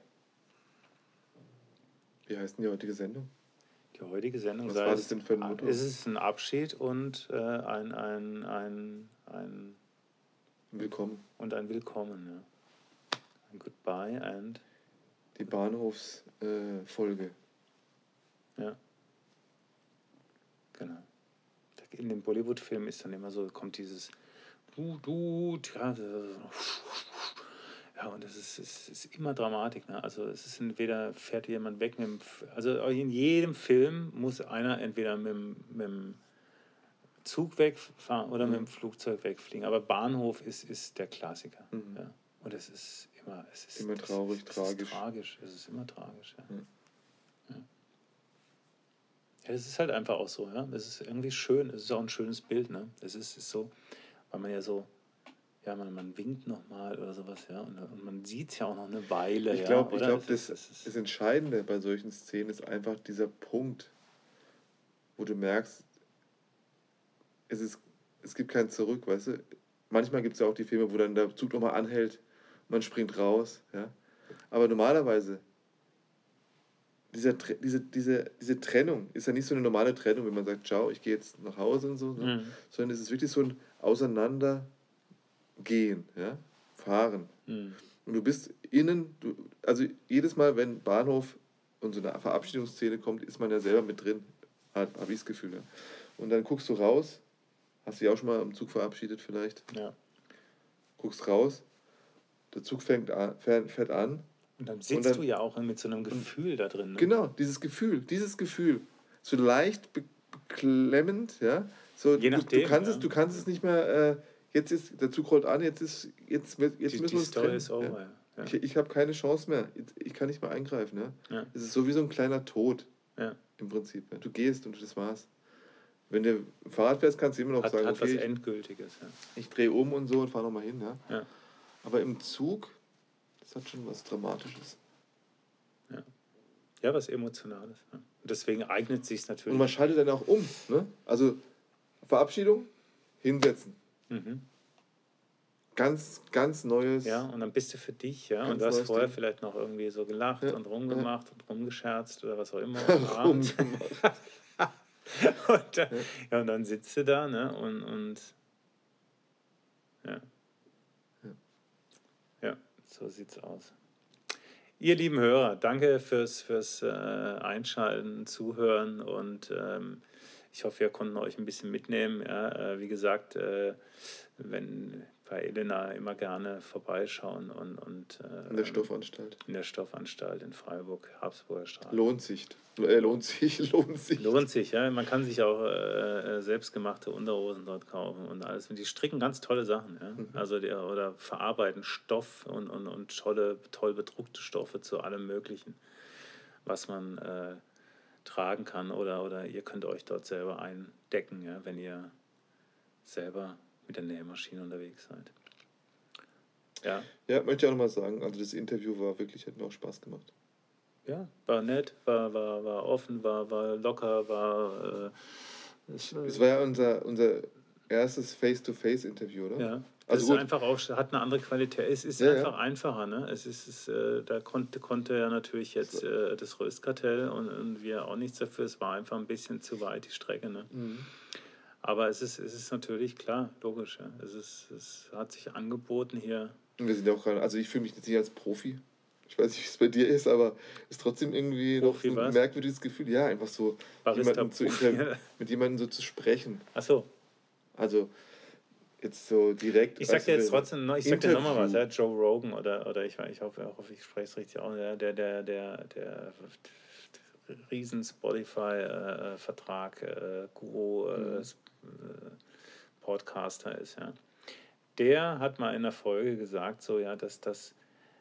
B: Wie heißt denn die heutige Sendung?
A: Die heutige Sendung
B: Was war das denn für ein Motto?
A: Es ist ein Abschied und ein
B: Willkommen.
A: Und ein Willkommen, ja. Ein Goodbye and...
B: Die Bahnhofsfolge.
A: Ja. Genau. In dem Bollywood-Film ist dann immer so, kommt dieses ja, und das ist immer Dramatik. Ne? Also es ist entweder fährt jemand weg also in jedem Film muss einer entweder mit dem Zug wegfahren oder mit dem Flugzeug wegfliegen. Aber Bahnhof ist der Klassiker. Mhm. Ja. Und es ist
B: immer traurig, tragisch.
A: Es ist immer tragisch. Ja. Ja. Ja, das ist halt einfach auch so. Ja. Es ist irgendwie schön. Es ist auch ein schönes Bild. Ne? Es ist so, weil man ja so, ja, man winkt nochmal oder sowas. Ja. Und man sieht es ja auch noch eine Weile.
B: Ich glaube, das Entscheidende bei solchen Szenen ist einfach dieser Punkt, wo du merkst, es gibt kein Zurück, weißt du. Manchmal gibt es ja auch die Filme, wo dann der Zug nochmal anhält, man springt raus, ja. Aber normalerweise, diese Trennung ist ja nicht so eine normale Trennung, wenn man sagt, ciao, ich gehe jetzt nach Hause und so, ne? Sondern es ist wirklich so ein Auseinandergehen, ja, Fahren. Und du bist also jedes Mal, wenn Bahnhof und so eine Verabschiedungsszene kommt, ist man ja selber mit drin, habe ich das Gefühl. Ja. Und dann guckst du raus, hast dich auch schon mal im Zug verabschiedet vielleicht.
A: Ja.
B: Guckst raus, der Zug fährt an.
A: Und dann sitzt du ja auch mit so einem Gefühl da drin. Ne?
B: Genau, dieses Gefühl. So leicht beklemmend, ja. So,
A: je nachdem,
B: du kannst es nicht mehr, jetzt ist, der Zug rollt an, jetzt müssen wir uns trennen. Ist over, ja. Ich habe keine Chance mehr, ich kann nicht mehr eingreifen. Ja. Ja. Es ist so wie so ein kleiner Tod, im Prinzip. Ja. Du gehst und das war's. Wenn du Fahrrad fährst, kannst du immer noch sagen,
A: okay, was Endgültiges. Ja.
B: Ich drehe um und so und fahre nochmal hin. Ja. Aber im Zug, das hat schon was Dramatisches.
A: Ja, was Emotionales. Ja. Und deswegen eignet sich es natürlich.
B: Und man schaltet dann auch um. Ne? Also Verabschiedung, hinsetzen. Ganz, ganz neues.
A: Ja, und dann bist du für dich, ja. Und du hast vorher vielleicht noch irgendwie so gelacht und rumgemacht und rumgescherzt oder was auch immer. Und dann sitzt du da, ne? Und ja, so sieht's aus. Ihr lieben Hörer, danke fürs Einschalten, Zuhören und ich hoffe, wir konnten euch ein bisschen mitnehmen. Ja, wie gesagt, wenn bei Elena immer gerne vorbeischauen und
B: in der Stoffanstalt.
A: In der Stoffanstalt in Freiburg, Habsburger Straße.
B: Lohnt sich,
A: ja. Man kann sich auch selbstgemachte Unterhosen dort kaufen und alles. Und die stricken ganz tolle Sachen, ja. Also oder verarbeiten Stoff und toll bedruckte Stoffe zu allem Möglichen, was man tragen kann oder ihr könnt euch dort selber eindecken, ja, wenn ihr selber mit der Nähmaschine unterwegs seid.
B: Ja, möchte ich auch nochmal sagen, also das Interview hat mir auch Spaß gemacht.
A: Ja, war nett, war offen, war locker,
B: es war ja unser erstes Face-to-Face-Interview, oder?
A: Ja,
B: also
A: ist einfach auch, hat eine andere Qualität. Es ist einfach einfacher, ne? Da konnte ja natürlich jetzt das Röstkartell und wir auch nichts dafür. Es war einfach ein bisschen zu weit die Strecke, ne? Aber es ist natürlich klar, logisch. Ja. Es hat sich angeboten hier.
B: Und wir sind ja auch gerade, also ich fühle mich jetzt nicht als Profi. Ich weiß nicht, wie es bei dir ist, aber es ist trotzdem irgendwie noch so ein merkwürdiges Gefühl. Ja, einfach so mit jemandem so zu sprechen.
A: Ach so.
B: Also jetzt so direkt.
A: Ich sag dir jetzt trotzdem, ich sag dir nochmal was, ja, Joe Rogan oder ich hoffe, ich spreche es richtig aus, ja, der riesen Spotify-Vertrag, Guru, Podcaster ist, ja. Der hat mal in der Folge gesagt, so, ja, dass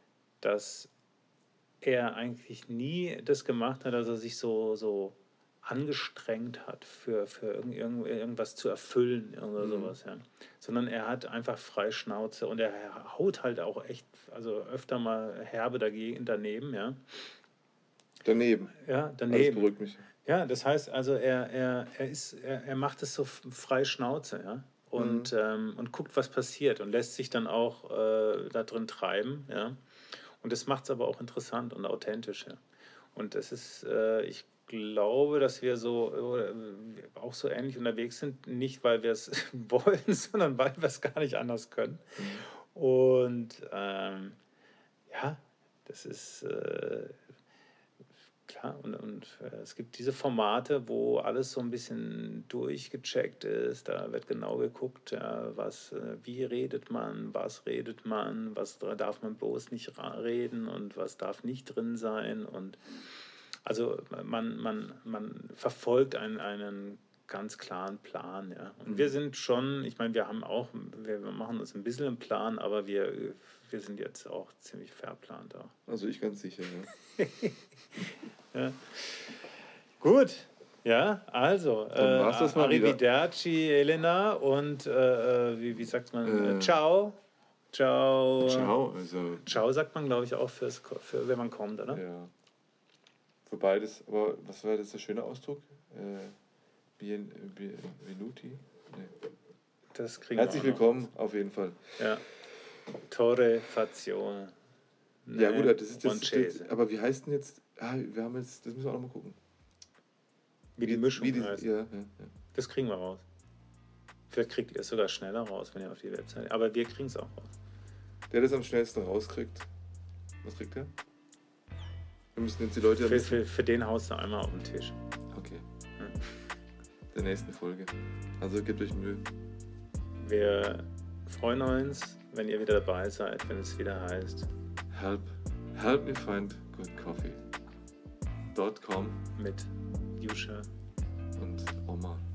A: er eigentlich nie das gemacht hat, dass er sich so angestrengt hat, für irgendwas zu erfüllen oder sowas, ja. Sondern er hat einfach frei Schnauze und er haut halt auch echt, also öfter mal herbe daneben, ja.
B: Daneben?
A: Ja, daneben.
B: Das beruhigt mich.
A: Ja, das heißt also, er macht es so frei Schnauze, ja. Und guckt, was passiert und lässt sich dann auch da drin treiben, ja. Und das macht es aber auch interessant und authentisch, ja. Und das ist, ich glaube, dass wir auch so ähnlich unterwegs sind, nicht weil wir es wollen, sondern weil wir es gar nicht anders können. Und ja, das ist klar. Und es gibt diese Formate, wo alles so ein bisschen durchgecheckt ist. Da wird genau geguckt, ja, wie redet man, was darf man bloß nicht reden und was darf nicht drin sein. Und also man verfolgt einen ganz klaren Plan, ja. Und wir sind schon, ich meine, wir machen uns ein bisschen einen Plan, aber wir sind jetzt auch ziemlich verplant auch.
B: Also ich ganz sicher, ja.
A: Ja. Gut, ja, also Arrivederci, Elena, und wie sagt man? Ciao.
B: Ciao,
A: Ciao sagt man, glaube ich, auch für wenn man kommt, oder?
B: Ja. Für beides, aber was war das der schöne Ausdruck? Benvenuti? Nee.
A: Das kriegen
B: Herzlich willkommen, auf jeden Fall.
A: Ja. Torrefazione.
B: Ja gut, das ist aber wie heißt denn jetzt? Das müssen wir auch noch mal gucken.
A: Wie die Mischung heißt.
B: Ja.
A: Das kriegen wir raus. Vielleicht kriegt ihr es sogar schneller raus, wenn ihr auf die Webseite. Aber wir kriegen es auch raus.
B: Der das am schnellsten rauskriegt. Was kriegt der? Wir müssen jetzt die Leute...
A: Für den haust du einmal auf den Tisch.
B: Okay. Ja. Der nächsten Folge. Also gebt euch Mühe.
A: Wir freuen uns, wenn ihr wieder dabei seid, wenn es wieder heißt...
B: Help me find good coffee.com
A: mit Juscha
B: und Oma.